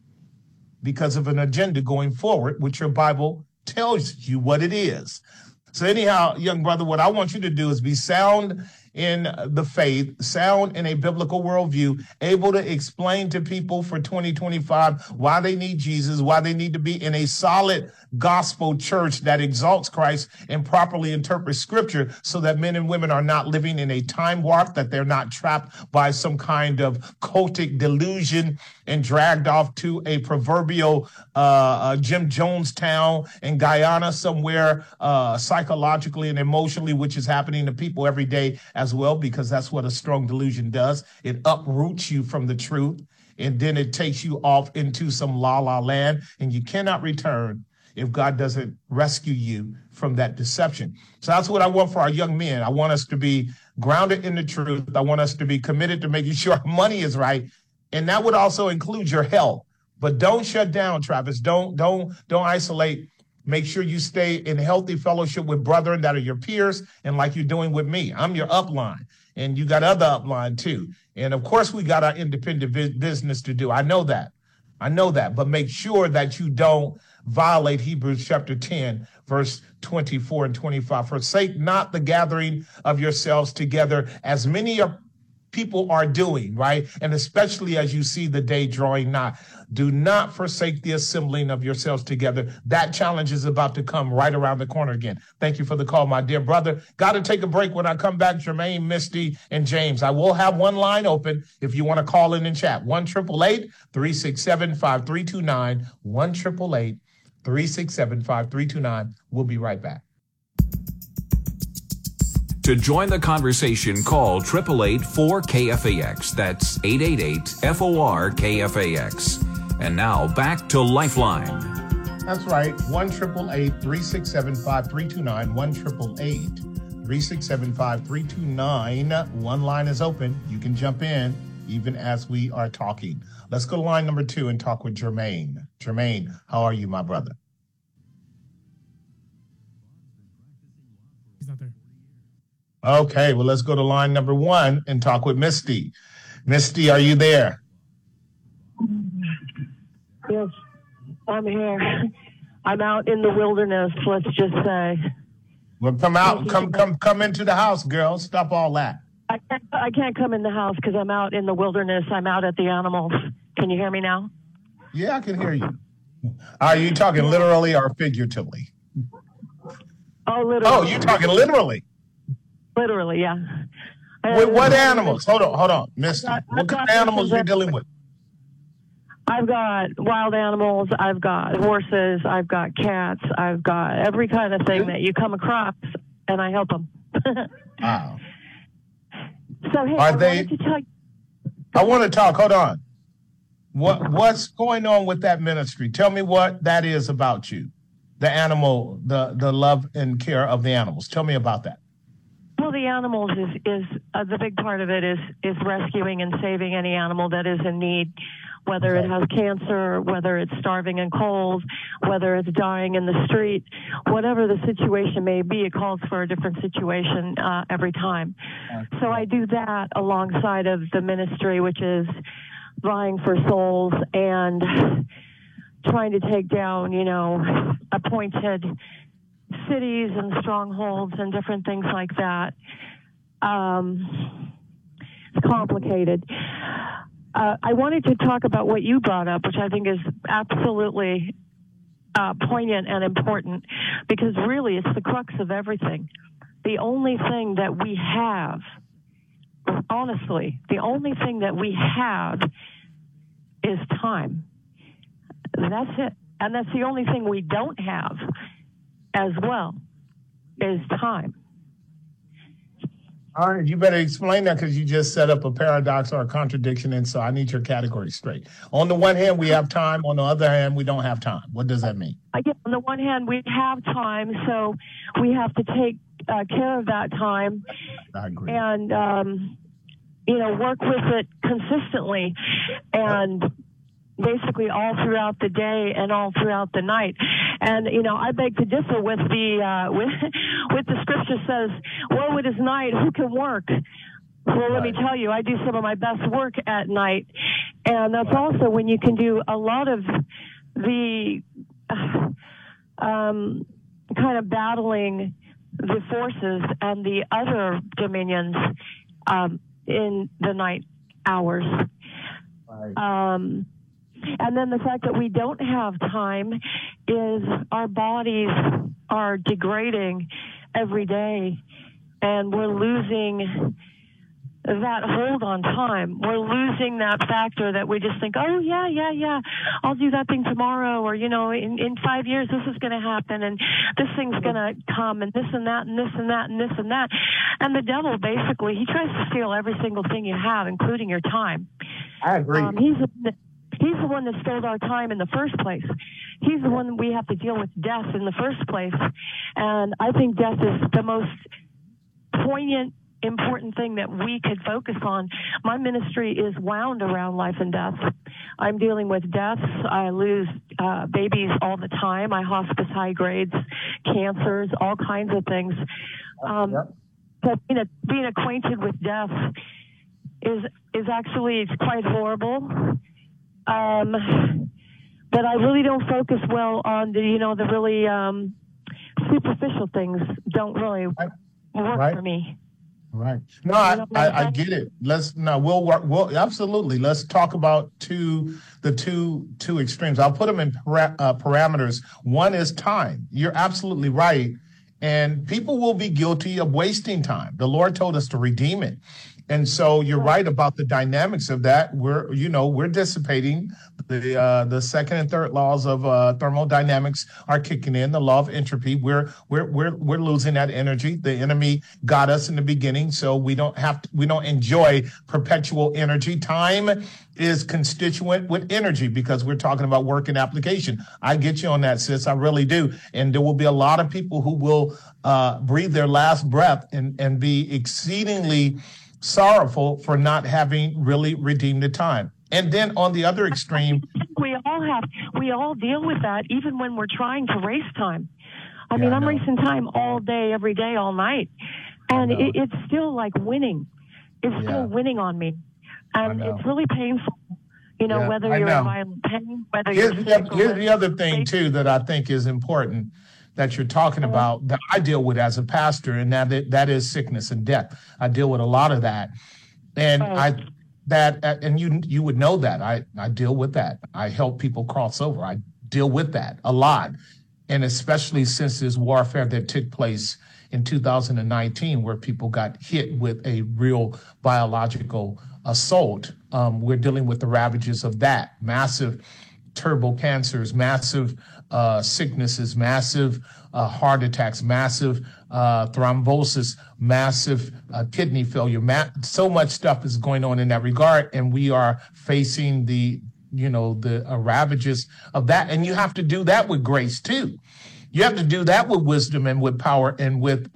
because of an agenda going forward, which your Bible tells you what it is. So anyhow, young brother, what I want you to do is be sound in the faith, sound in a biblical worldview, able to explain to people for 2025 why they need Jesus, why they need to be in a solid gospel church that exalts Christ and properly interprets scripture, so that men and women are not living in a time warp, that they're not trapped by some kind of cultic delusion and dragged off to a proverbial Jim Jones town in Guyana somewhere, psychologically and emotionally, which is happening to people every day as well, because that's what a strong delusion does. It uproots you from the truth, and then it takes you off into some la-la land, and you cannot return if God doesn't rescue you from that deception. So that's what I want for our young men. I want us to be grounded in the truth. I want us to be committed to making sure our money is right. And that would also include your health. But don't shut down, Travis. Don't isolate. Make sure you stay in healthy fellowship with brethren that are your peers, and like you're doing with me. I'm your upline, and you got other upline too. And of course, we got our independent business to do. I know that. But make sure that you don't violate Hebrews chapter 10, verse 24 and 25. Forsake not the gathering of yourselves together, as many people are doing, right? And especially as you see the day drawing nigh. Do not forsake the assembling of yourselves together. That challenge is about to come right around the corner again. Thank you for the call, my dear brother. Got to take a break. When I come back, Jermaine, Misty, and James, I will have one line open if you want to call in and chat. 1-888-367-5329. 1-888-367-5329. We'll be right back. To join the conversation, call 888-4KFAX. That's 888-FOR-KFAX. And now back to Lifeline. That's right. 1-888-367-5329. 1-888-367-5329. One line is open. You can jump in even as we are talking. Let's go to line number 2 and talk with Jermaine. Jermaine, how are you, my brother? He's not there. Okay, well, let's go to line number 1 and talk with Misty. Misty, are you there? Yes, I'm here. I'm out in the wilderness, let's just say. Well, come out, come into the house, girl. Stop all that. I can't come in the house because I'm out in the wilderness. I'm out at the animals. Can you hear me now? Yeah, I can hear you. Are you talking literally or figuratively? Oh, literally. Oh, you're talking literally. Literally, yeah. With what animals? Hold on, Misty. What kind of animals are you dealing with? I've got wild animals. I've got horses. I've got cats. I've got every kind of thing that you come across, and I help them. Wow. So, hey, I want to talk. Hold on. What's going on with that ministry? Tell me what that is about you. The animal, the love and care of the animals. Tell me about that. Well, the animals is the big part of it is rescuing and saving any animal that is in need, whether it has cancer, whether it's starving and cold, whether it's dying in the street, whatever the situation may be, it calls for a different situation every time. So I do that alongside of the ministry, which is vying for souls and trying to take down, appointed cities and strongholds and different things like that. It's complicated. I wanted to talk about what you brought up, which I think is absolutely poignant and important, because really it's the crux of everything. The only thing that we have, honestly, the only thing that we have is time. That's it. And that's the only thing we don't have as well, is time. All right, you better explain that, because you just set up a paradox or a contradiction, and so I need your category straight. On the one hand, we have time. On the other hand, we don't have time. What does that mean? Again, on the one hand, we have time, so we have to take care of that time. I agree. And, work with it consistently and basically all throughout the day and all throughout the night. And, I beg to differ with with the scripture says, woe it is night, who can work? Well, let me tell you, I do some of my best work at night. And that's also when you can do a lot of the kind of battling the forces and the other dominions in the night hours. And then the fact that we don't have time is our bodies are degrading every day, and we're losing that hold on time. We're losing that factor that we just think, oh, yeah, I'll do that thing tomorrow, or, in 5 years this is going to happen, and this thing's going to come, and this and that, and this and that, and this and that. And the devil, basically, he tries to steal every single thing you have, including your time. I agree. He's the one that stole our time in the first place. He's the one we have to deal with death in the first place. And I think death is the most poignant, important thing that we could focus on. My ministry is wound around life and death. I'm dealing with deaths. I lose babies all the time. I hospice high grades, cancers, all kinds of things. But being acquainted with death is actually, it's quite horrible. But I really don't focus well on the really superficial things. Don't really work for me. Right. No, I get it. We'll work. Well, absolutely. Let's talk about the two extremes. I'll put them in parameters. One is time. You're absolutely right. And people will be guilty of wasting time. The Lord told us to redeem it. And so you're right about the dynamics of that. We're dissipating. The second and third laws of thermodynamics are kicking in. The law of entropy. We're losing that energy. The enemy got us in the beginning, so we don't enjoy perpetual energy. Time is constituent with energy, because we're talking about work and application. I get you on that, sis. I really do. And there will be a lot of people who will breathe their last breath and be exceedingly sorrowful for not having really redeemed the time. And then on the other extreme, we all deal with that, even when we're trying to race time. I mean, I'm racing time all day, every day, all night, and it's still like winning. It's still winning on me, and it's really painful You know, Yeah, whether I you're know. in violent pain, whether Here's you're the, sick or here's whether the other thing, too, that I think is important that you're talking about that I deal with as a pastor, and that is sickness and death. I deal with a lot of that. And you would know that. I deal with that. I help people cross over. I deal with that a lot. And especially since this warfare that took place in 2019, where people got hit with a real biological assault. We're dealing with the ravages of that. Massive turbo cancers, massive sicknesses, massive heart attacks, massive thrombosis, massive kidney failure. So much stuff is going on in that regard, and we are facing the ravages of that. And you have to do that with grace too. You have to do that with wisdom and with power and with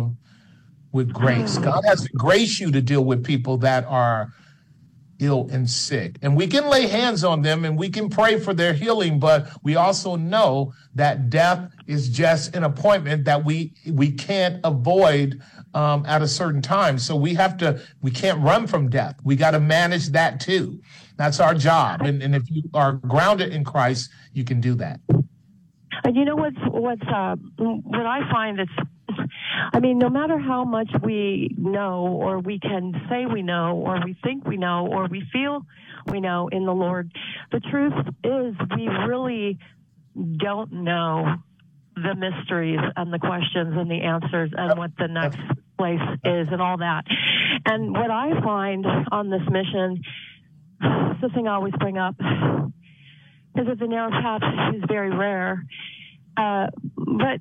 grace. God has to grace you to deal with people that are ill and sick. And we can lay hands on them and we can pray for their healing, but we also know that death is just an appointment that we can't avoid at a certain time. So we can't run from death. We got to manage that too. That's our job. And if you are grounded in Christ, you can do that. And you know what I find is, I mean, no matter how much we know, or we can say we know, or we think we know, or we feel we know in the Lord, the truth is we really don't know the mysteries and the questions and the answers and what the next place is and all that. And what I find on this mission, it's the thing I always bring up, is that the narrow path is very rare. But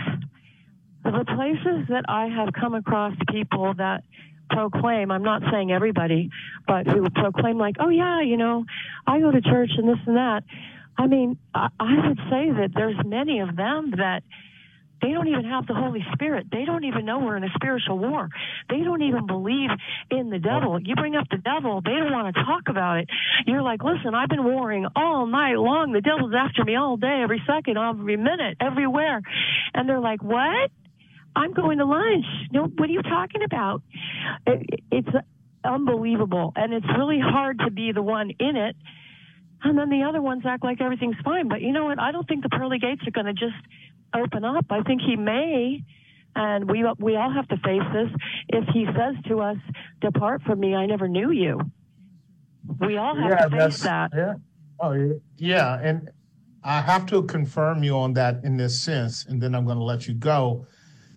the places that I have come across people that proclaim, I'm not saying everybody, but who proclaim like, oh yeah, I go to church and this and that. I mean, I would say that there's many of them that they don't even have the Holy Spirit. They don't even know we're in a spiritual war. They don't even believe in the devil. You bring up the devil, they don't want to talk about it. You're like, listen, I've been warring all night long. The devil's after me all day, every second, every minute, everywhere. And they're like, what? I'm going to lunch. No, what are you talking about? It's unbelievable. And it's really hard to be the one in it. And then the other ones act like everything's fine. But you know what? I don't think the pearly gates are going to just open up. I think he may, and we all have to face this, if he says to us, depart from me, I never knew you. We all have to face that. Yeah. Oh, yeah. And I have to confirm you on that in this sense, and then I'm going to let you go.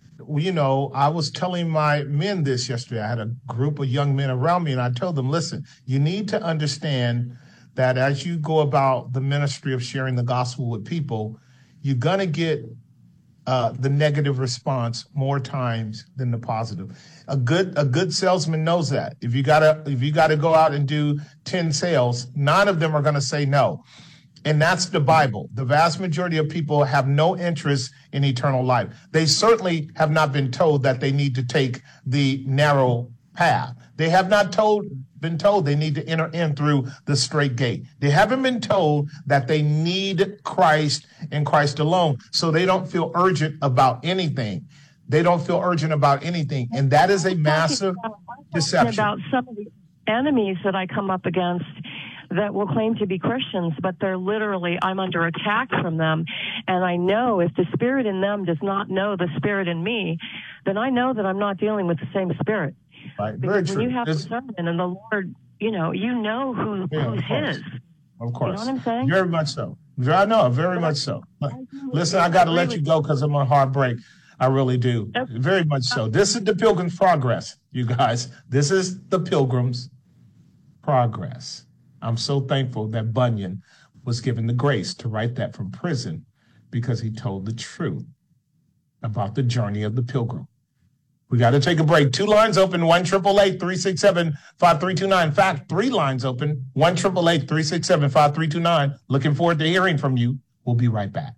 I was telling my men this yesterday. I had a group of young men around me, and I told them, listen, you need to understand that as you go about the ministry of sharing the gospel with people, you're going to get the negative response more times than the positive. A good salesman knows that. If you gotta go out and do 10 sales, 9 of them are going to say no. And that's the Bible. The vast majority of people have no interest in eternal life. They certainly have not been told that they need to take the narrow path. They have not been told they need to enter in through the straight gate. They haven't been told that they need Christ and Christ alone. So they don't feel urgent about anything. They don't feel urgent about anything. And that is a massive deception. About some of the enemies that I come up against that will claim to be Christians, but they're literally, I'm under attack from them. And I know if the spirit in them does not know the spirit in me, then I know that I'm not dealing with the same spirit. Right. Because when you have discernment and the Lord, you know who's his. Of course. You know what I'm saying? Very much so. I know, very much so. Listen, I got to let you go because I'm on hard break. I really do. Okay. Very much so. This is the Pilgrim's Progress, you guys. This is the Pilgrim's Progress. I'm so thankful that Bunyan was given the grace to write that from prison because he told the truth about the journey of the pilgrim. We got to take a break. 2 lines open, 1-888-367-5329. In fact, 3 lines open, 1-888-367-5329. Looking forward to hearing from you. We'll be right back.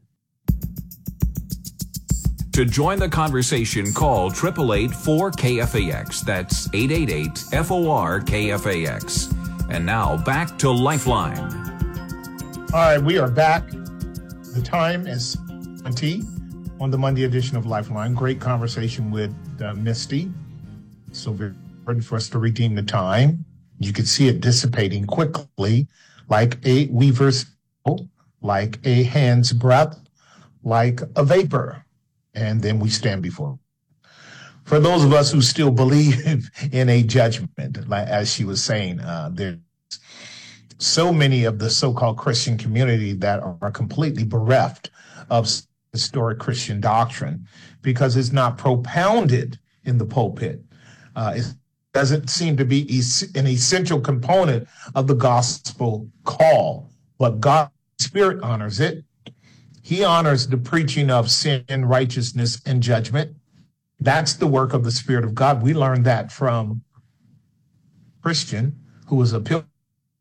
To join the conversation, call 888-4KFAX. That's 888-FOR-KFAX. And now back to Lifeline. All right, we are back. The time is 20 on the Monday edition of Lifeline. Great conversation with Misty. So very important for us to redeem the time. You can see it dissipating quickly like a weaver's needle, like a hand's breadth, like a vapor, and then we stand before. For those of us who still believe in a judgment, like as she was saying, there's so many of the so-called Christian community that are completely bereft of historic Christian doctrine because it's not propounded in the pulpit. It doesn't seem to be an essential component of the gospel call, but God's Spirit honors it. He honors the preaching of sin, righteousness, and judgment. That's the work of the Spirit of God. We learned that from Christian, who was a pilgrim.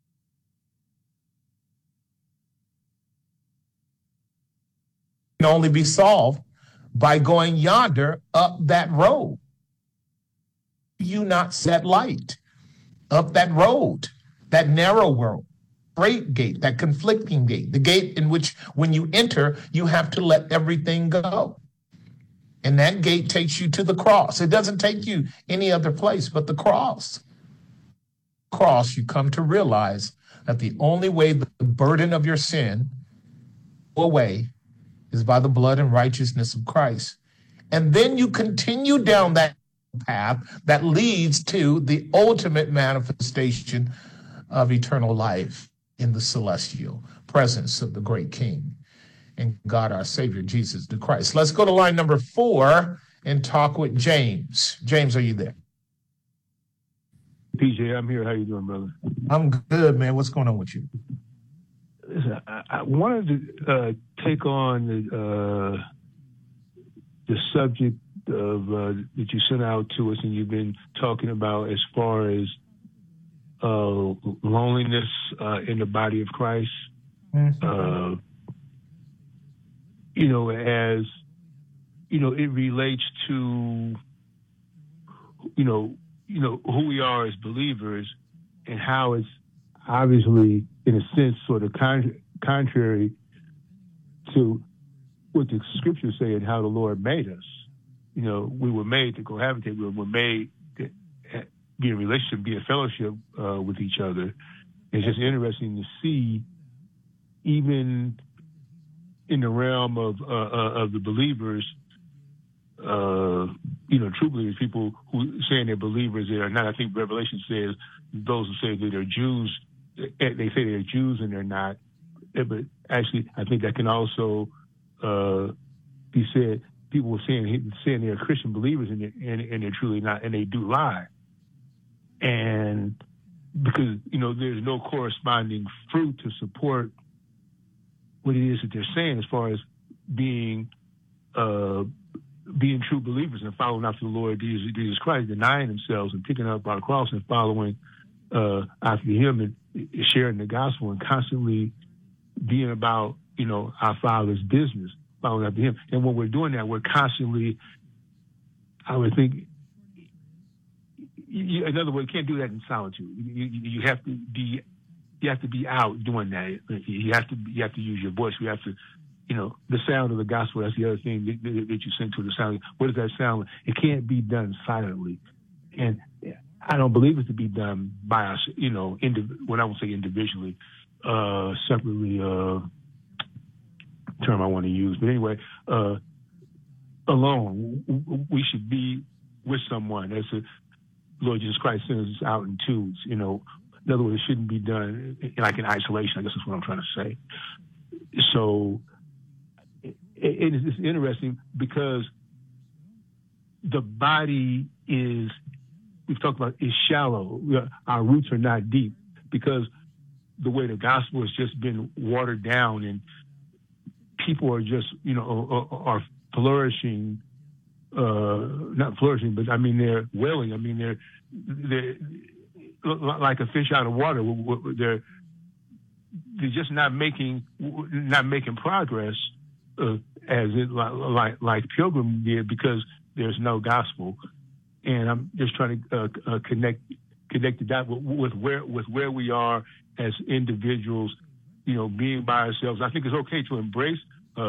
Can only be solved by going yonder up that road. You not set light up that road, that narrow road, straight gate, that conflicting gate, the gate in which when you enter, you have to let everything go. And that gate takes you to the cross. It doesn't take you any other place but the cross. Cross, you come to realize that the only way the burden of your sin go away is by the blood and righteousness of Christ. And then you continue down that path that leads to the ultimate manifestation of eternal life in the celestial presence of the great King and God our Savior, Jesus the Christ. Let's go to line number 4 and talk with James. James, are you there? PJ, I'm here. How you doing, brother? I'm good, man. What's going on with you? Listen, I wanted to take on the subject of that you sent out to us, and you've been talking about as far as loneliness in the body of Christ. Mm-hmm. As it relates to who we are as believers, and how it's obviously, in a sense, sort of contrary to what the scriptures say and how the Lord made us. We were made to cohabitate. We were made to be in relationship, be in fellowship with each other. It's just interesting to see, even in the realm of the believers, true believers, people who saying they're believers, they are not. I think Revelation says those who say that they're Jews, they say they're Jews and they're not. But actually, I think that can also be said. People were saying they're Christian believers and they're truly not, and they do lie. And because there's no corresponding fruit to support what it is that they're saying as far as being true believers and following after the Lord Jesus Christ, denying themselves and picking up our cross and following after Him and sharing the gospel and constantly being about our Father's business, following after Him. And when we're doing that, we're constantly, I would think, in other words, you can't do that in solitude. You have to be. You have to be out doing that. You have to use your voice. You have to, the sound of the gospel. That's the other thing that you sing to, the sound. What does that sound like? It can't be done silently, and I don't believe it to be done by us. When I would say individually, separately. Term I want to use, but anyway, alone. We should be with someone. As the Lord Jesus Christ sends us out in twos. In other words, it shouldn't be done like in isolation. I guess that's what I'm trying to say. So it's interesting because the body is, we've talked about, is shallow. Our roots are not deep because the way the gospel has just been watered down and people are just, are flourishing, not flourishing, but I mean, they're wailing. I mean, they're like a fish out of water. They're just not making progress as it like Pilgrim did because there's no gospel. And I'm just trying to connect the dot with where we are as individuals. Being by ourselves. I think it's okay to embrace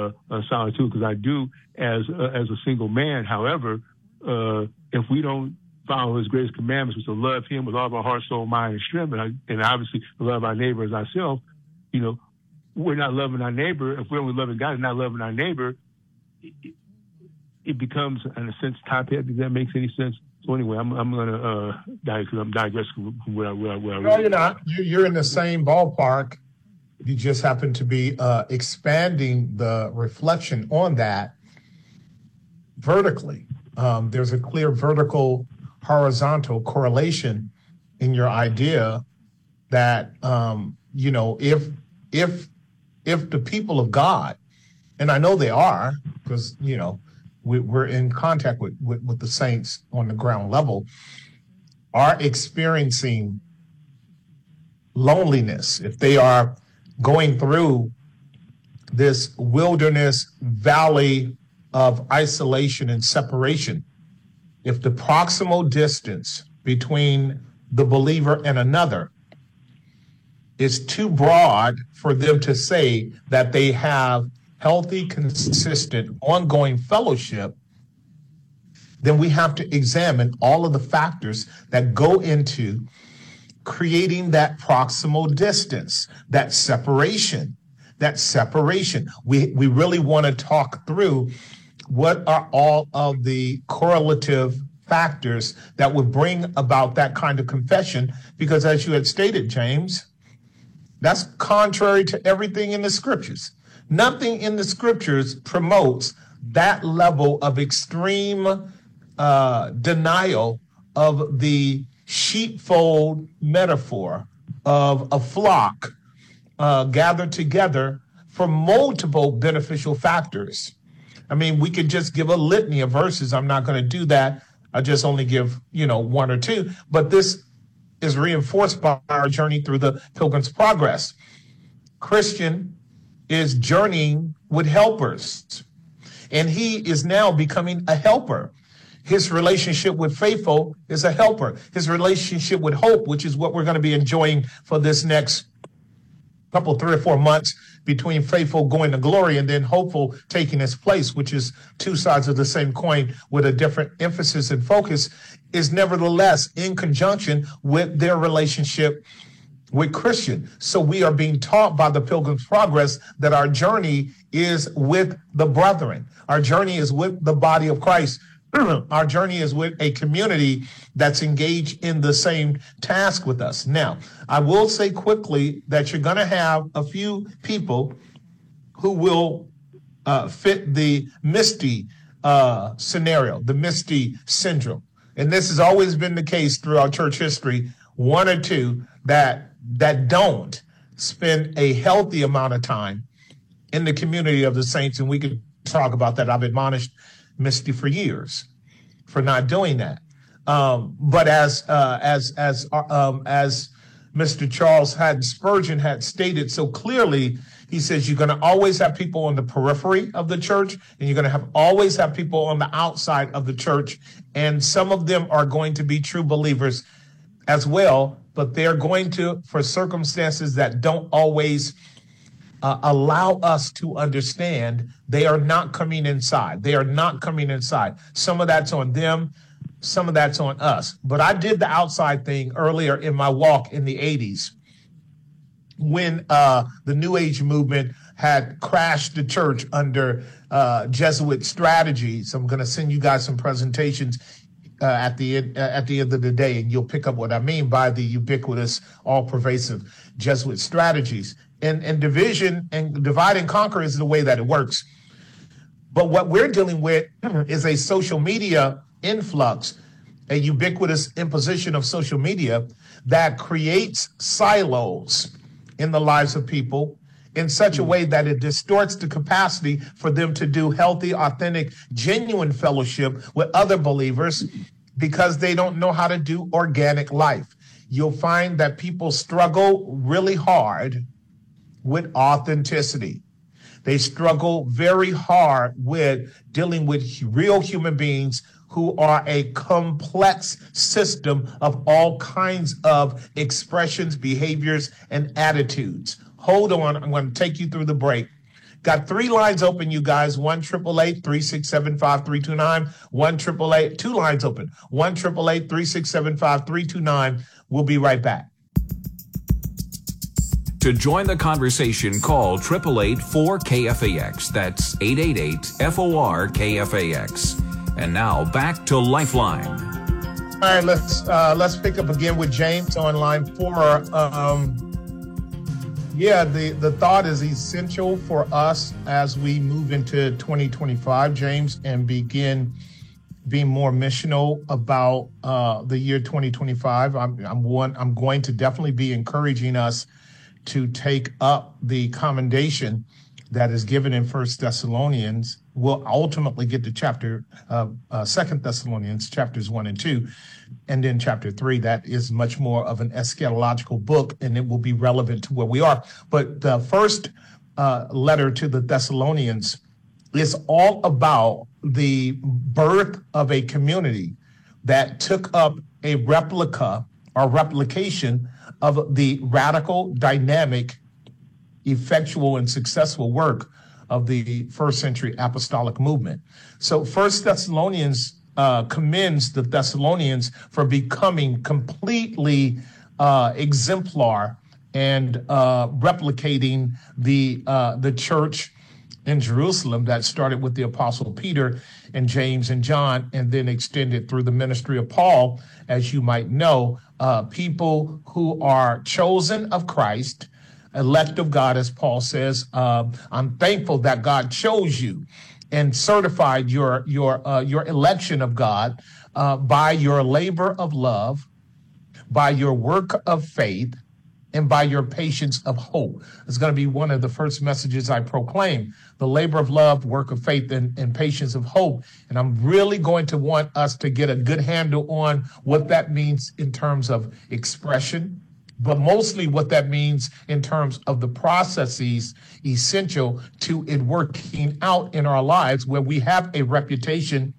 solitude because I do as a single man. However, if we don't follow his greatest commandments, which is to love him with all of our heart, soul, mind, and strength, and obviously to love our neighbor as ourselves. You know, we're not loving our neighbor. If we're only loving God and not loving our neighbor, it becomes, in a sense, top-heavy. If that makes any sense. So anyway, I'm going to because I'm digressing from where I No, you're not. You're in the same ballpark. You just happen to be expanding the reflection on that vertically. There's a clear vertical horizontal correlation in your idea that you know, if the people of God, and I know they are, because you know we're in contact with the saints on the ground level, are experiencing loneliness, if they are going through this wilderness valley of isolation and separation, if the proximal distance between the believer and another is too broad for them to say that they have healthy, consistent, ongoing fellowship, then we have to examine all of the factors that go into creating that proximal distance, that separation. We really want to talk through what are all of the correlative factors that would bring about that kind of confession, because as you had stated, James, that's contrary to everything in the scriptures. Nothing in the scriptures promotes that level of extreme denial of the sheepfold metaphor of a flock gathered together for multiple beneficial factors. I mean, we could just give a litany of verses. I'm not going to do that. I just only give, one or two. But this is reinforced by our journey through the Pilgrim's Progress. Christian is journeying with helpers, and he is now becoming a helper. His relationship with Faithful is a helper. His relationship with Hope, which is what we're going to be enjoying for this next couple, 3 or 4 months, between Faithful going to glory and then Hopeful taking his place, which is two sides of the same coin with a different emphasis and focus, is nevertheless in conjunction with their relationship with Christian. So we are being taught by the Pilgrim's Progress that our journey is with the brethren. Our journey is with the body of Christ. Our journey is with a community that's engaged in the same task with us. Now, I will say quickly that you're going to have a few people who will fit the Misty scenario, the Misty syndrome. And this has always been the case throughout church history, one or two that don't spend a healthy amount of time in the community of the saints. And we could talk about that. I've admonished Misty for years for not doing that. But as Mr. Charles Haddon Spurgeon had stated so clearly, he says you're going to always have people on the periphery of the church, and you're going to always have people on the outside of the church. And some of them are going to be true believers as well, but they're going to, for circumstances that don't always allow us to understand, they are not coming inside. They are not coming inside. Some of that's on them. Some of that's on us. But I did the outside thing earlier in my walk in the 80s when the New Age movement had crashed the church under Jesuit strategies. I'm going to send you guys some presentations at the end of the day, and you'll pick up what I mean by the ubiquitous, all-pervasive Jesuit strategies. And division and divide and conquer is the way that it works. But what we're dealing with is a social media influx, a ubiquitous imposition of social media that creates silos in the lives of people in such a way that it distorts the capacity for them to do healthy, authentic, genuine fellowship with other believers because they don't know how to do organic life. You'll find that people struggle really hard with authenticity. They struggle very hard with dealing with real human beings who are a complex system of all kinds of expressions, behaviors, and attitudes. Hold on, I'm going to take you through the break. Got 3 lines open, you guys. 1-888-367-5329. 1-888, 2 lines open. 1-888-367-5329. We'll be right back. To join the conversation, call 888-4KFAX. That's 888-FOR-KFAX. And now back to Lifeline. All right, let's pick up again with James on line 4. The thought is essential for us as we move into 2025, James, and begin being more missional about the year 2025. I'm going to definitely be encouraging us to take up the commendation that is given in 1 Thessalonians. We'll ultimately get to 2 Thessalonians, chapters 1 and 2, and then chapter 3. That is much more of an eschatological book, and it will be relevant to where we are. But the first letter to the Thessalonians is all about the birth of a community that took up a replica or replication of the radical, dynamic, effectual, and successful work of the first century apostolic movement. So 1 Thessalonians commends the Thessalonians for becoming completely exemplar and replicating the church in Jerusalem that started with the Apostle Peter and James and John, and then extended through the ministry of Paul. As you might know, people who are chosen of Christ, elect of God, as Paul says. I'm thankful that God chose you and certified your election of God by your labor of love, by your work of faith, and by your patience of hope. It's going to be one of the first messages I proclaim: the labor of love, work of faith, and patience of hope. And I'm really going to want us to get a good handle on what that means in terms of expression, but mostly what that means in terms of the processes essential to it working out in our lives, where we have a reputation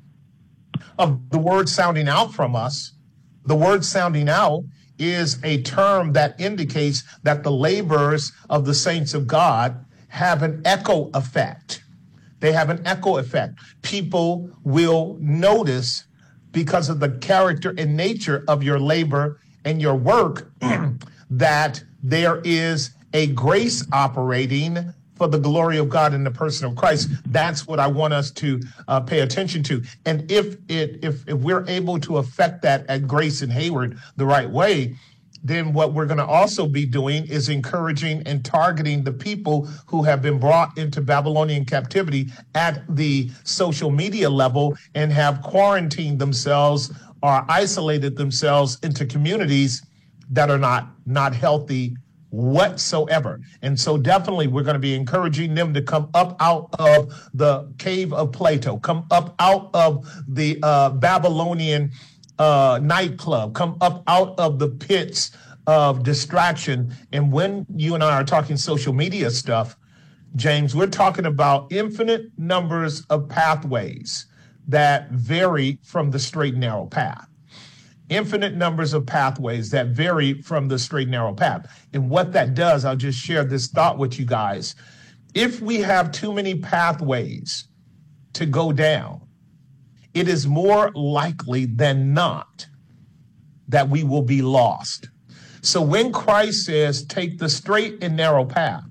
of the word sounding out from us. The word sounding out is a term that indicates that the labors of the saints of God have an echo effect. They have an echo effect. People will notice, because of the character and nature of your labor and your work, that there is a grace operating for the glory of God in the person of Christ. That's what I want us to pay attention to. And if we're able to affect that at Grace and Hayward the right way, then what we're going to also be doing is encouraging and targeting the people who have been brought into Babylonian captivity at the social media level and have quarantined themselves or isolated themselves into communities that are not healthy whatsoever. And so definitely we're going to be encouraging them to come up out of the cave of Plato, come up out of the Babylonian nightclub, come up out of the pits of distraction. And when you and I are talking social media stuff, James, we're talking about infinite numbers of pathways that vary from the straight and narrow path. Infinite numbers of pathways that vary from the straight and narrow path. And what that does, I'll just share this thought with you guys. If we have too many pathways to go down, it is more likely than not that we will be lost. So when Christ says, take the straight and narrow path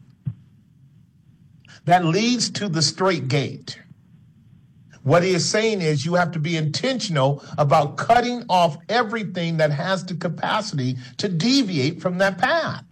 that leads to the straight gate, what he is saying is you have to be intentional about cutting off everything that has the capacity to deviate from that path.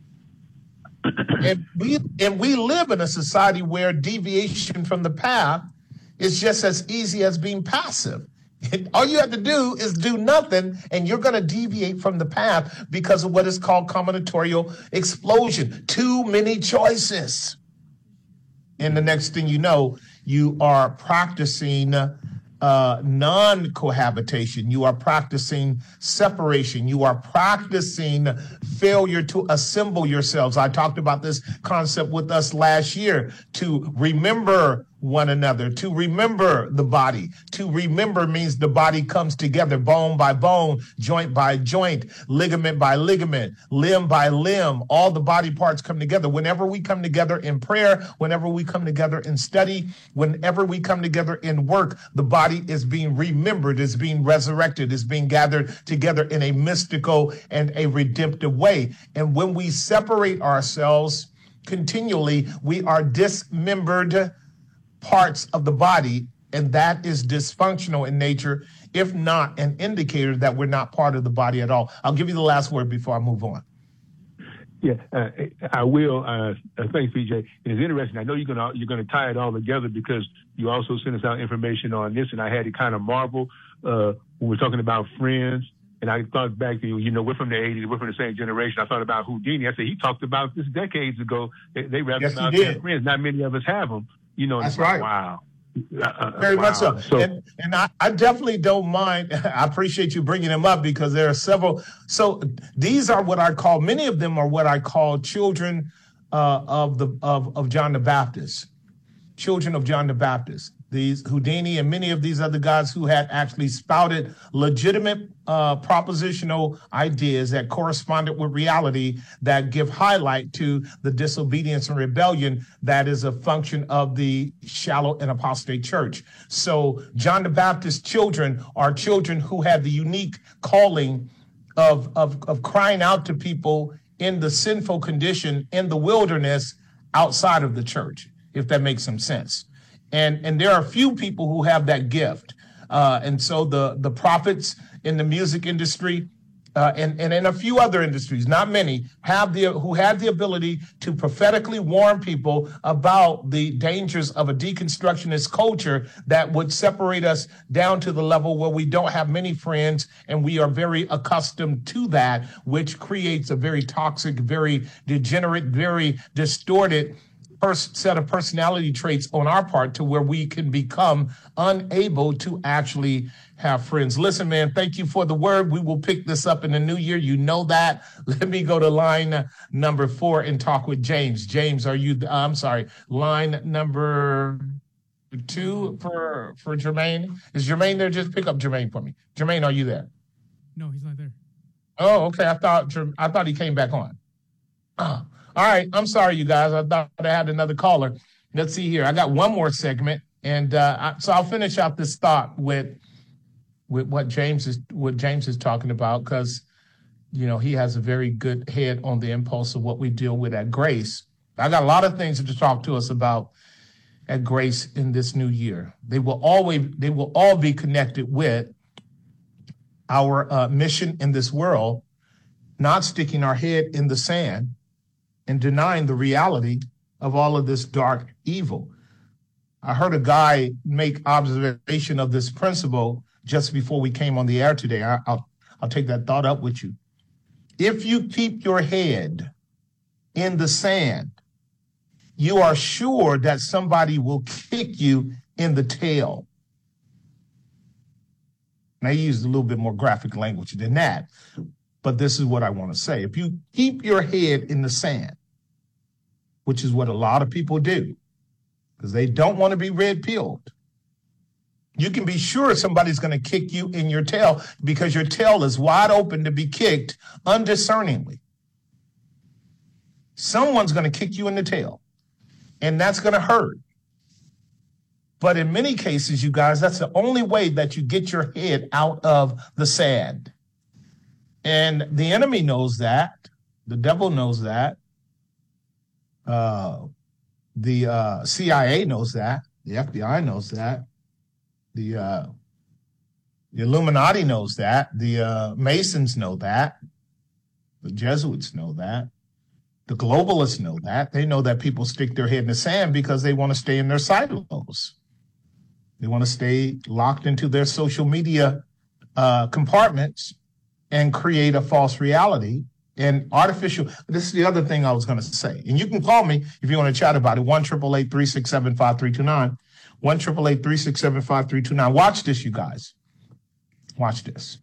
And we live in a society where deviation from the path is just as easy as being passive. All you have to do is do nothing, and you're going to deviate from the path because of what is called combinatorial explosion. Too many choices. And the next thing you know, you are practicing non-cohabitation. You are practicing separation. You are practicing failure to assemble yourselves. I talked about this concept with us last year, to remember one another, to remember the body. To remember means the body comes together, bone by bone, joint by joint, ligament by ligament, limb by limb. All the body parts come together. Whenever we come together in prayer, whenever we come together in study, whenever we come together in work, the body is being remembered, is being resurrected, is being gathered together in a mystical and a redemptive way. And when we separate ourselves continually, we are dismembered parts of the body, and that is dysfunctional in nature, if not an indicator that we're not part of the body at all. I'll give you the last word before I move on. Yeah, I will. Thanks, PJ. It's interesting. I know you're gonna tie it all together because you also sent us out information on this, and I had to kind of marvel when we're talking about Friends. And I thought back to, we're from the 80s, we're from the same generation. I thought about Houdini. I said, he talked about this decades ago. They rapped about their friends. Not many of us have them. That's right. Wow. Very much so. And I definitely don't mind. I appreciate you bringing them up because there are several. So these are what I call, many of them are what I call children of John the Baptist. Children of John the Baptist. These Houdini and many of these other guys who had actually spouted legitimate propositional ideas that corresponded with reality, that give highlight to the disobedience and rebellion that is a function of the shallow and apostate church. So John the Baptist's children are children who had the unique calling of crying out to people in the sinful condition in the wilderness outside of the church, if that makes some sense. And there are a few people who have that gift. And so the prophets in the music industry and in a few other industries, not many, who had the ability to prophetically warn people about the dangers of a deconstructionist culture that would separate us down to the level where we don't have many friends, and we are very accustomed to that, which creates a very toxic, very degenerate, very distorted set of personality traits on our part, to where we can become unable to actually have friends. Listen, man, thank you for the word. We will pick this up in the new year. You know that. Let me go to line number 4 and talk with James. James, are you, line number 2 for Jermaine? Is Jermaine there? Just pick up Jermaine for me. Jermaine, are you there? No, he's not there. Oh, okay. I thought he came back on. All right. I'm sorry, you guys. I thought I had another caller. Let's see here. I got one more segment. And so I'll finish out this thought with what James is talking about, because, he has a very good head on the impulse of what we deal with at Grace. I got a lot of things to talk to us about at Grace in this new year. They will all be connected with our mission in this world, not sticking our head in the sand and denying the reality of all of this dark evil. I heard a guy make observation of this principle just before we came on the air today. I'll take that thought up with you. If you keep your head in the sand, you are sure that somebody will kick you in the tail. Now, he used a little bit more graphic language than that, but this is what I want to say. If you keep your head in the sand, which is what a lot of people do, because they don't want to be red-pilled, you can be sure somebody's going to kick you in your tail, because your tail is wide open to be kicked undiscerningly. Someone's going to kick you in the tail, and that's going to hurt. But in many cases, you guys, that's the only way that you get your head out of the sand. And the enemy knows that. The devil knows that. The CIA knows that. The FBI knows that. The Illuminati knows that. The Masons know that. The Jesuits know that. The globalists know that. They know that people stick their head in the sand because they want to stay in their silos. They want to stay locked into their social media compartments and create a false reality and artificial. This is the other thing I was going to say. And you can call me if you want to chat about it. 1-888-367-5329. 1-888-367-5329. Watch this, you guys. Watch this.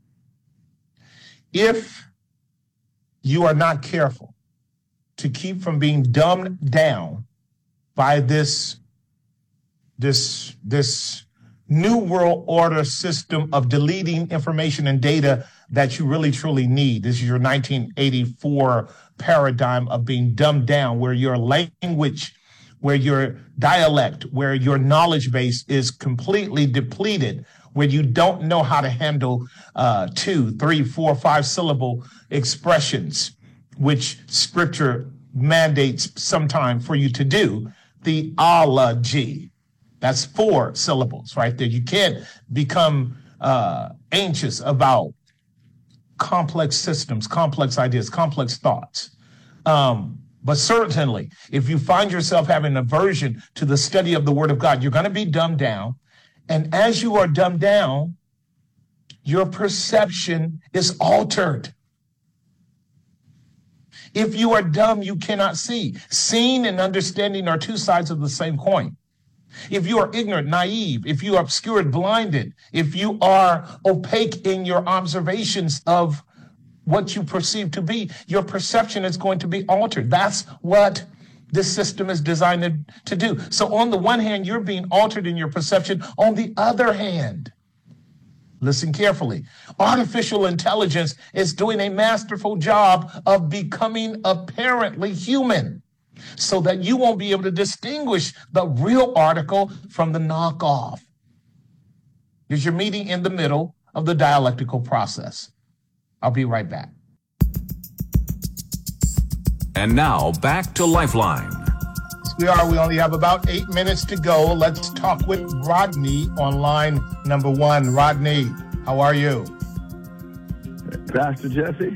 If you are not careful to keep from being dumbed down by this this new world order system of deleting information and data that you really truly need. This is your 1984 paradigm of being dumbed down, where your language, where your dialect, where your knowledge base is completely depleted, where you don't know how to handle 2, 3, 4, 5 syllable expressions, which scripture mandates sometime for you to do. The ology, that's 4 syllables right there. You can't become anxious about complex systems, complex ideas, complex thoughts. But certainly, if you find yourself having aversion to the study of the Word of God, you're going to be dumbed down. And as you are dumbed down, your perception is altered. If you are dumb, you cannot see. Seeing and understanding are 2 sides of the same coin. If you are ignorant, naive, if you are obscured, blinded, if you are opaque in your observations of what you perceive to be, your perception is going to be altered. That's what this system is designed to do. So on the one hand, you're being altered in your perception. On the other hand, listen carefully, artificial intelligence is doing a masterful job of becoming apparently human, so that you won't be able to distinguish the real article from the knockoff. Because you're meeting in the middle of the dialectical process. I'll be right back. And now back to Lifeline. We only have about 8 minutes to go. Let's talk with Rodney on line number 1. Rodney, how are you? Pastor Jesse?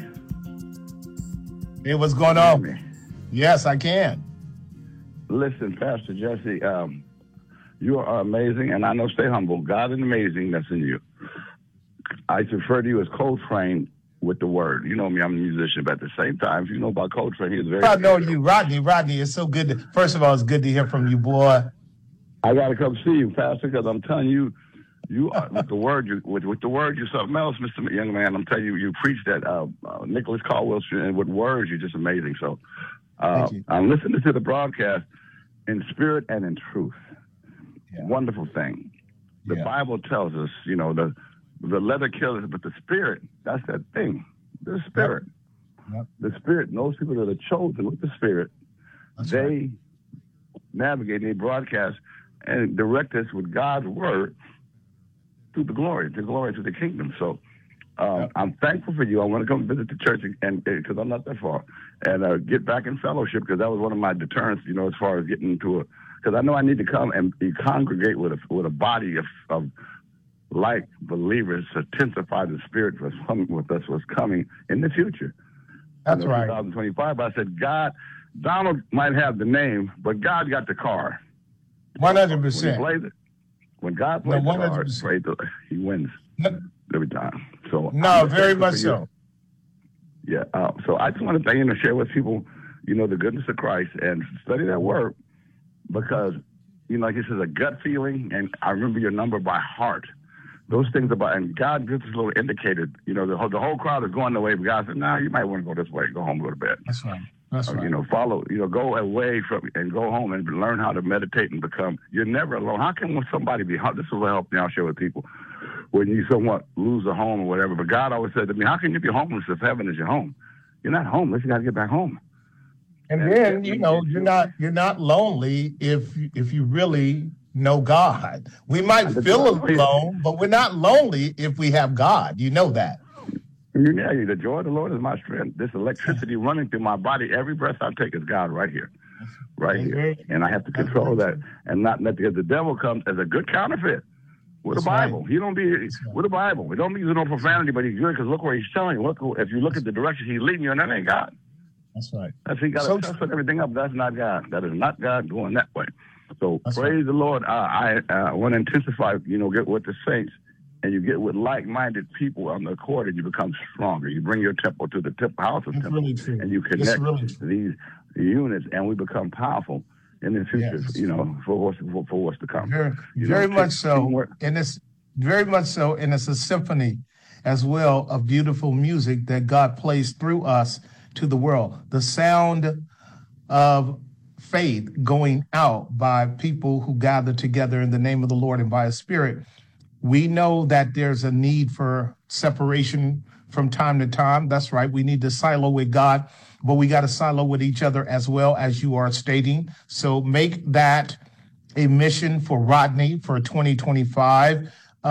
Hey, what's going on? Yes, I can. Listen, Pastor Jesse, you are amazing, and I know, stay humble. God is amazing, that's in you. I refer to you as Coltrane with the word. You know me, I'm a musician, but at the same time, if you know about Coltrane, he's very... I know you, Rodney, it's so good. First of all, it's good to hear from you, boy. I got to come see you, Pastor, because I'm telling you, you are, with the word, with the word, you're something else, Mr. Young Man. I'm telling you, you preach that Nicholas Caldwell, and with words, you're just amazing. So I'm listening to the broadcast in spirit and in truth. Yeah. Wonderful thing. The Bible tells us, you know, the letter kills, but the spirit, that's that thing. The spirit. Yep. The spirit, those people that are chosen with the spirit, they navigate, they broadcast and direct us with God's word to the glory, to the kingdom. So I'm thankful for you. I want to come visit the church, and because I'm not that far, and get back in fellowship, because that was one of my deterrents, you know, as far as getting into a, because I know I need to come and congregate with a body of like believers to intensify the spirit for something with us what's coming in the future. That's right. 2025. But I said, God, Donald might have the name, but God got the car. 100%. When God plays the card, he wins every time. So very much so. Yeah. So I just want to share with people, you know, the goodness of Christ and study that word, because, you know, like this is a gut feeling, and I remember your number by heart. Those things about, and God gives us a little indicator. You know, the whole crowd is going the way, but God said, "Nah, you might want to go this way. Go home, go to bed." That's right. That's right. You know, go away from and go home and learn how to meditate and become. You're never alone. How can somebody be? This is what help me. I'll share with people when you somewhat lose a home or whatever. But God always said to me, "How can you be homeless if heaven is your home? You're not homeless. You got to get back home." And then you know you're not lonely if you really know God. We might feel alone, but we're not lonely if we have God. You know that. Yeah, the joy of the Lord is my strength. This electricity running through my body, every breath I take is God right here. And I have to control that and not let the devil come as a good counterfeit with the Bible. He don't be with the Bible. We don't use no profanity, but he's good because look where he's telling you. Look, if you look at the direction he's leading you, and that ain't God. That's right. He got to set everything up. That's not God. That is not God going that way. So praise the Lord. I want to intensify, you know, get with the saints, and you get with like-minded people on the accord, and you become stronger. You bring your temple to the house of temple, and you connect these units, and we become powerful in the future, you know, for what's to come. Very much so. And it's very much so, and it's a symphony as well of beautiful music that God plays through us to the world. The sound of faith going out by people who gather together in the name of the Lord and by His Spirit, we know that there's a need for separation from time to time. That's right. We need to silo with God, but we got to silo with each other as well, as you are stating. So make that a mission for Rodney for 2025.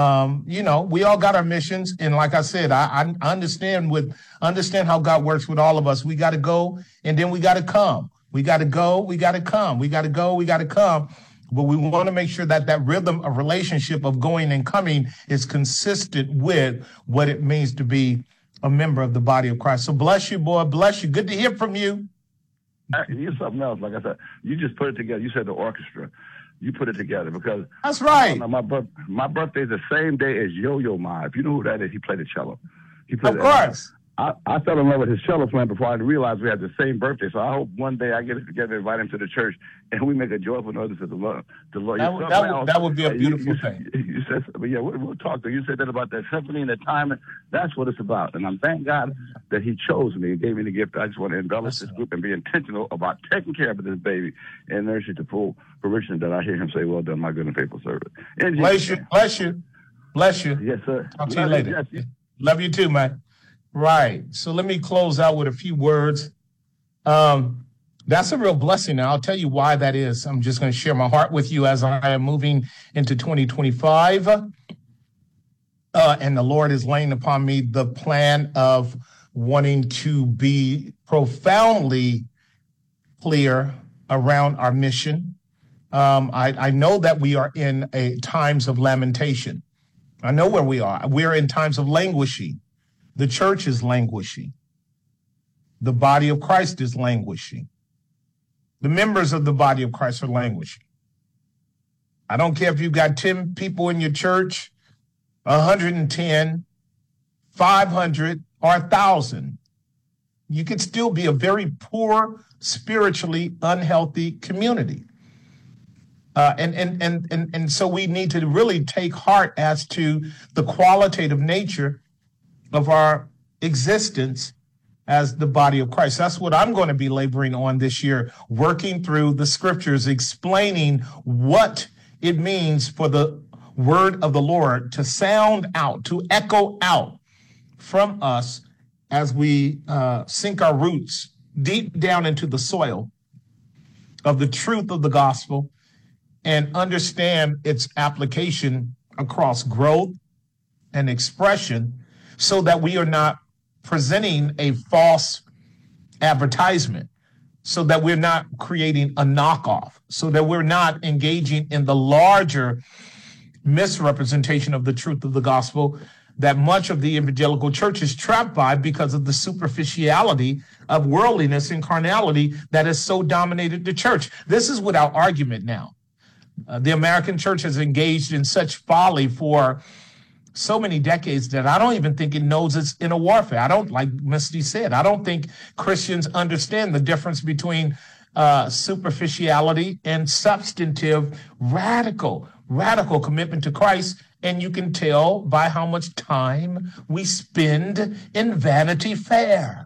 We all got our missions. And like I said, I understand how God works with all of us. We got to go and then we got to come. We got to go. We got to come. We got to go. We got to come. But we want to make sure that rhythm of relationship of going and coming is consistent with what it means to be a member of the body of Christ. So bless you, boy. Bless you. Good to hear from you. Here's something else. Like I said, you just put it together. You said the orchestra. You put it together because that's right. My birthday is the same day as Yo-Yo Ma. If you know who that is, he played the cello. Of course. I fell in love with his cello playing before I realized we had the same birthday. So I hope one day I get it together, invite him to the church, and we make a joyful notice to the Lord. That would be a beautiful thing. You said, but yeah, we'll talk to you. You said that about that symphony and the timing. That's what it's about. And I'm thank God that He chose me and gave me the gift. I just want to embellish this group and be intentional about taking care of this baby and nurture to full fruition that I hear Him say, "Well done, my good and faithful servant." Bless you. Yes, sir. Talk to you later. Love you too, man. Right. So let me close out with a few words. That's a real blessing. Now, I'll tell you why that is. I'm just going to share my heart with you as I am moving into 2025. And the Lord is laying upon me the plan of wanting to be profoundly clear around our mission. I know that we are in times of lamentation. I know where we are. We're in times of languishing. The church is languishing. The body of Christ is languishing. The members of the body of Christ are languishing. I don't care if you've got 10 people in your church, 110, 500, or 1,000. You could still be a very poor, spiritually unhealthy community. And so we need to really take heart as to the qualitative nature of our existence as the body of Christ. That's what I'm going to be laboring on this year, working through the scriptures, explaining what it means for the word of the Lord to sound out, to echo out from us as we sink our roots deep down into the soil of the truth of the gospel and understand its application across growth and expression, so that we are not presenting a false advertisement, so that we're not creating a knockoff, so that we're not engaging in the larger misrepresentation of the truth of the gospel that much of the evangelical church is trapped by because of the superficiality of worldliness and carnality that has so dominated the church. This is without argument now. The American church has engaged in such folly for so many decades that I don't even think it knows it's in a warfare. I don't, like Misty said, I don't think Christians understand the difference between superficiality and substantive, radical commitment to Christ. And you can tell by how much time we spend in Vanity Fair.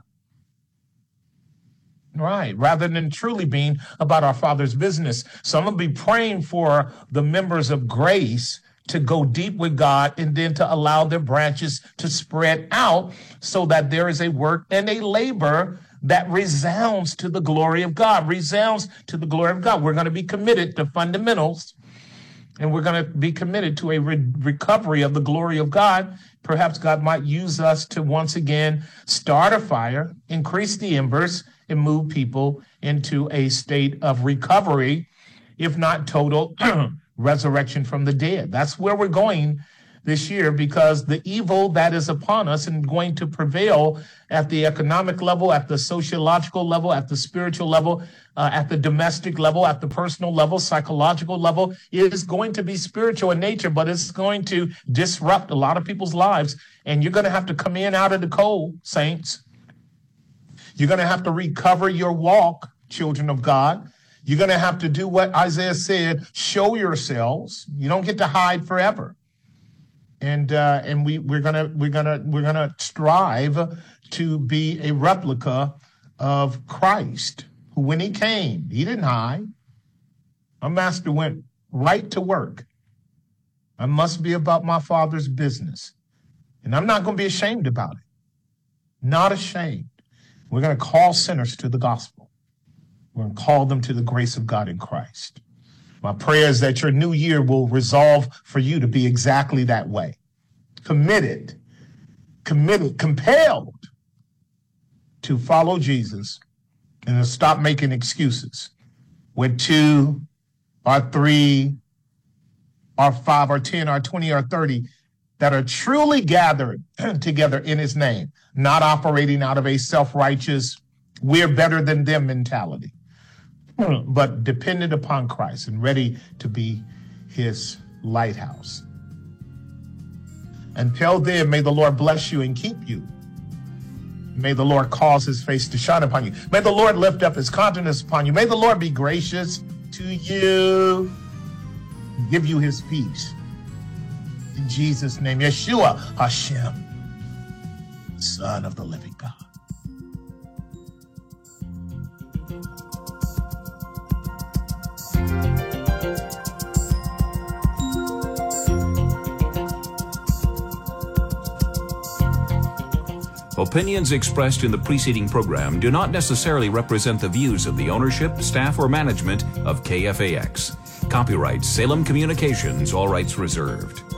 Right, rather than truly being about our Father's business. So I'm going to be praying for the members of Grace to go deep with God and then to allow their branches to spread out so that there is a work and a labor that resounds to the glory of God, We're going to be committed to fundamentals, and we're going to be committed to a recovery of the glory of God. Perhaps God might use us to once again start a fire, increase the embers, and move people into a state of recovery, if not total resurrection from the dead. That's where we're going this year, because the evil that is upon us and going to prevail at the economic level, at the sociological level, at the spiritual level, at the domestic level, at the personal level, psychological level, is going to be spiritual in nature, but it's going to disrupt a lot of people's lives. And you're going to have to come in out of the cold, saints. You're going to have to recover your walk, children of God. You're going to have to do what Isaiah said, show yourselves. You don't get to hide forever. And we're gonna strive to be a replica of Christ, who when he came, he didn't hide. My master went right to work. I must be about my Father's business. And I'm not going to be ashamed about it. Not ashamed. We're going to call sinners to the gospel. We're going to call them to the grace of God in Christ. My prayer is that your new year will resolve for you to be exactly that way. Committed, compelled to follow Jesus and to stop making excuses with 2 or 3 or 5 or 10 or 20 or 30 that are truly gathered together in his name, not operating out of a self-righteous, we're better than them mentality, but dependent upon Christ and ready to be his lighthouse. Until then, may the Lord bless you and keep you. May the Lord cause his face to shine upon you. May the Lord lift up his countenance upon you. May the Lord be gracious to you, give you his peace. In Jesus' name, Yeshua Hashem, Son of the living God. Opinions expressed in the preceding program do not necessarily represent the views of the ownership, staff, or management of KFAX. Copyright Salem Communications, all rights reserved.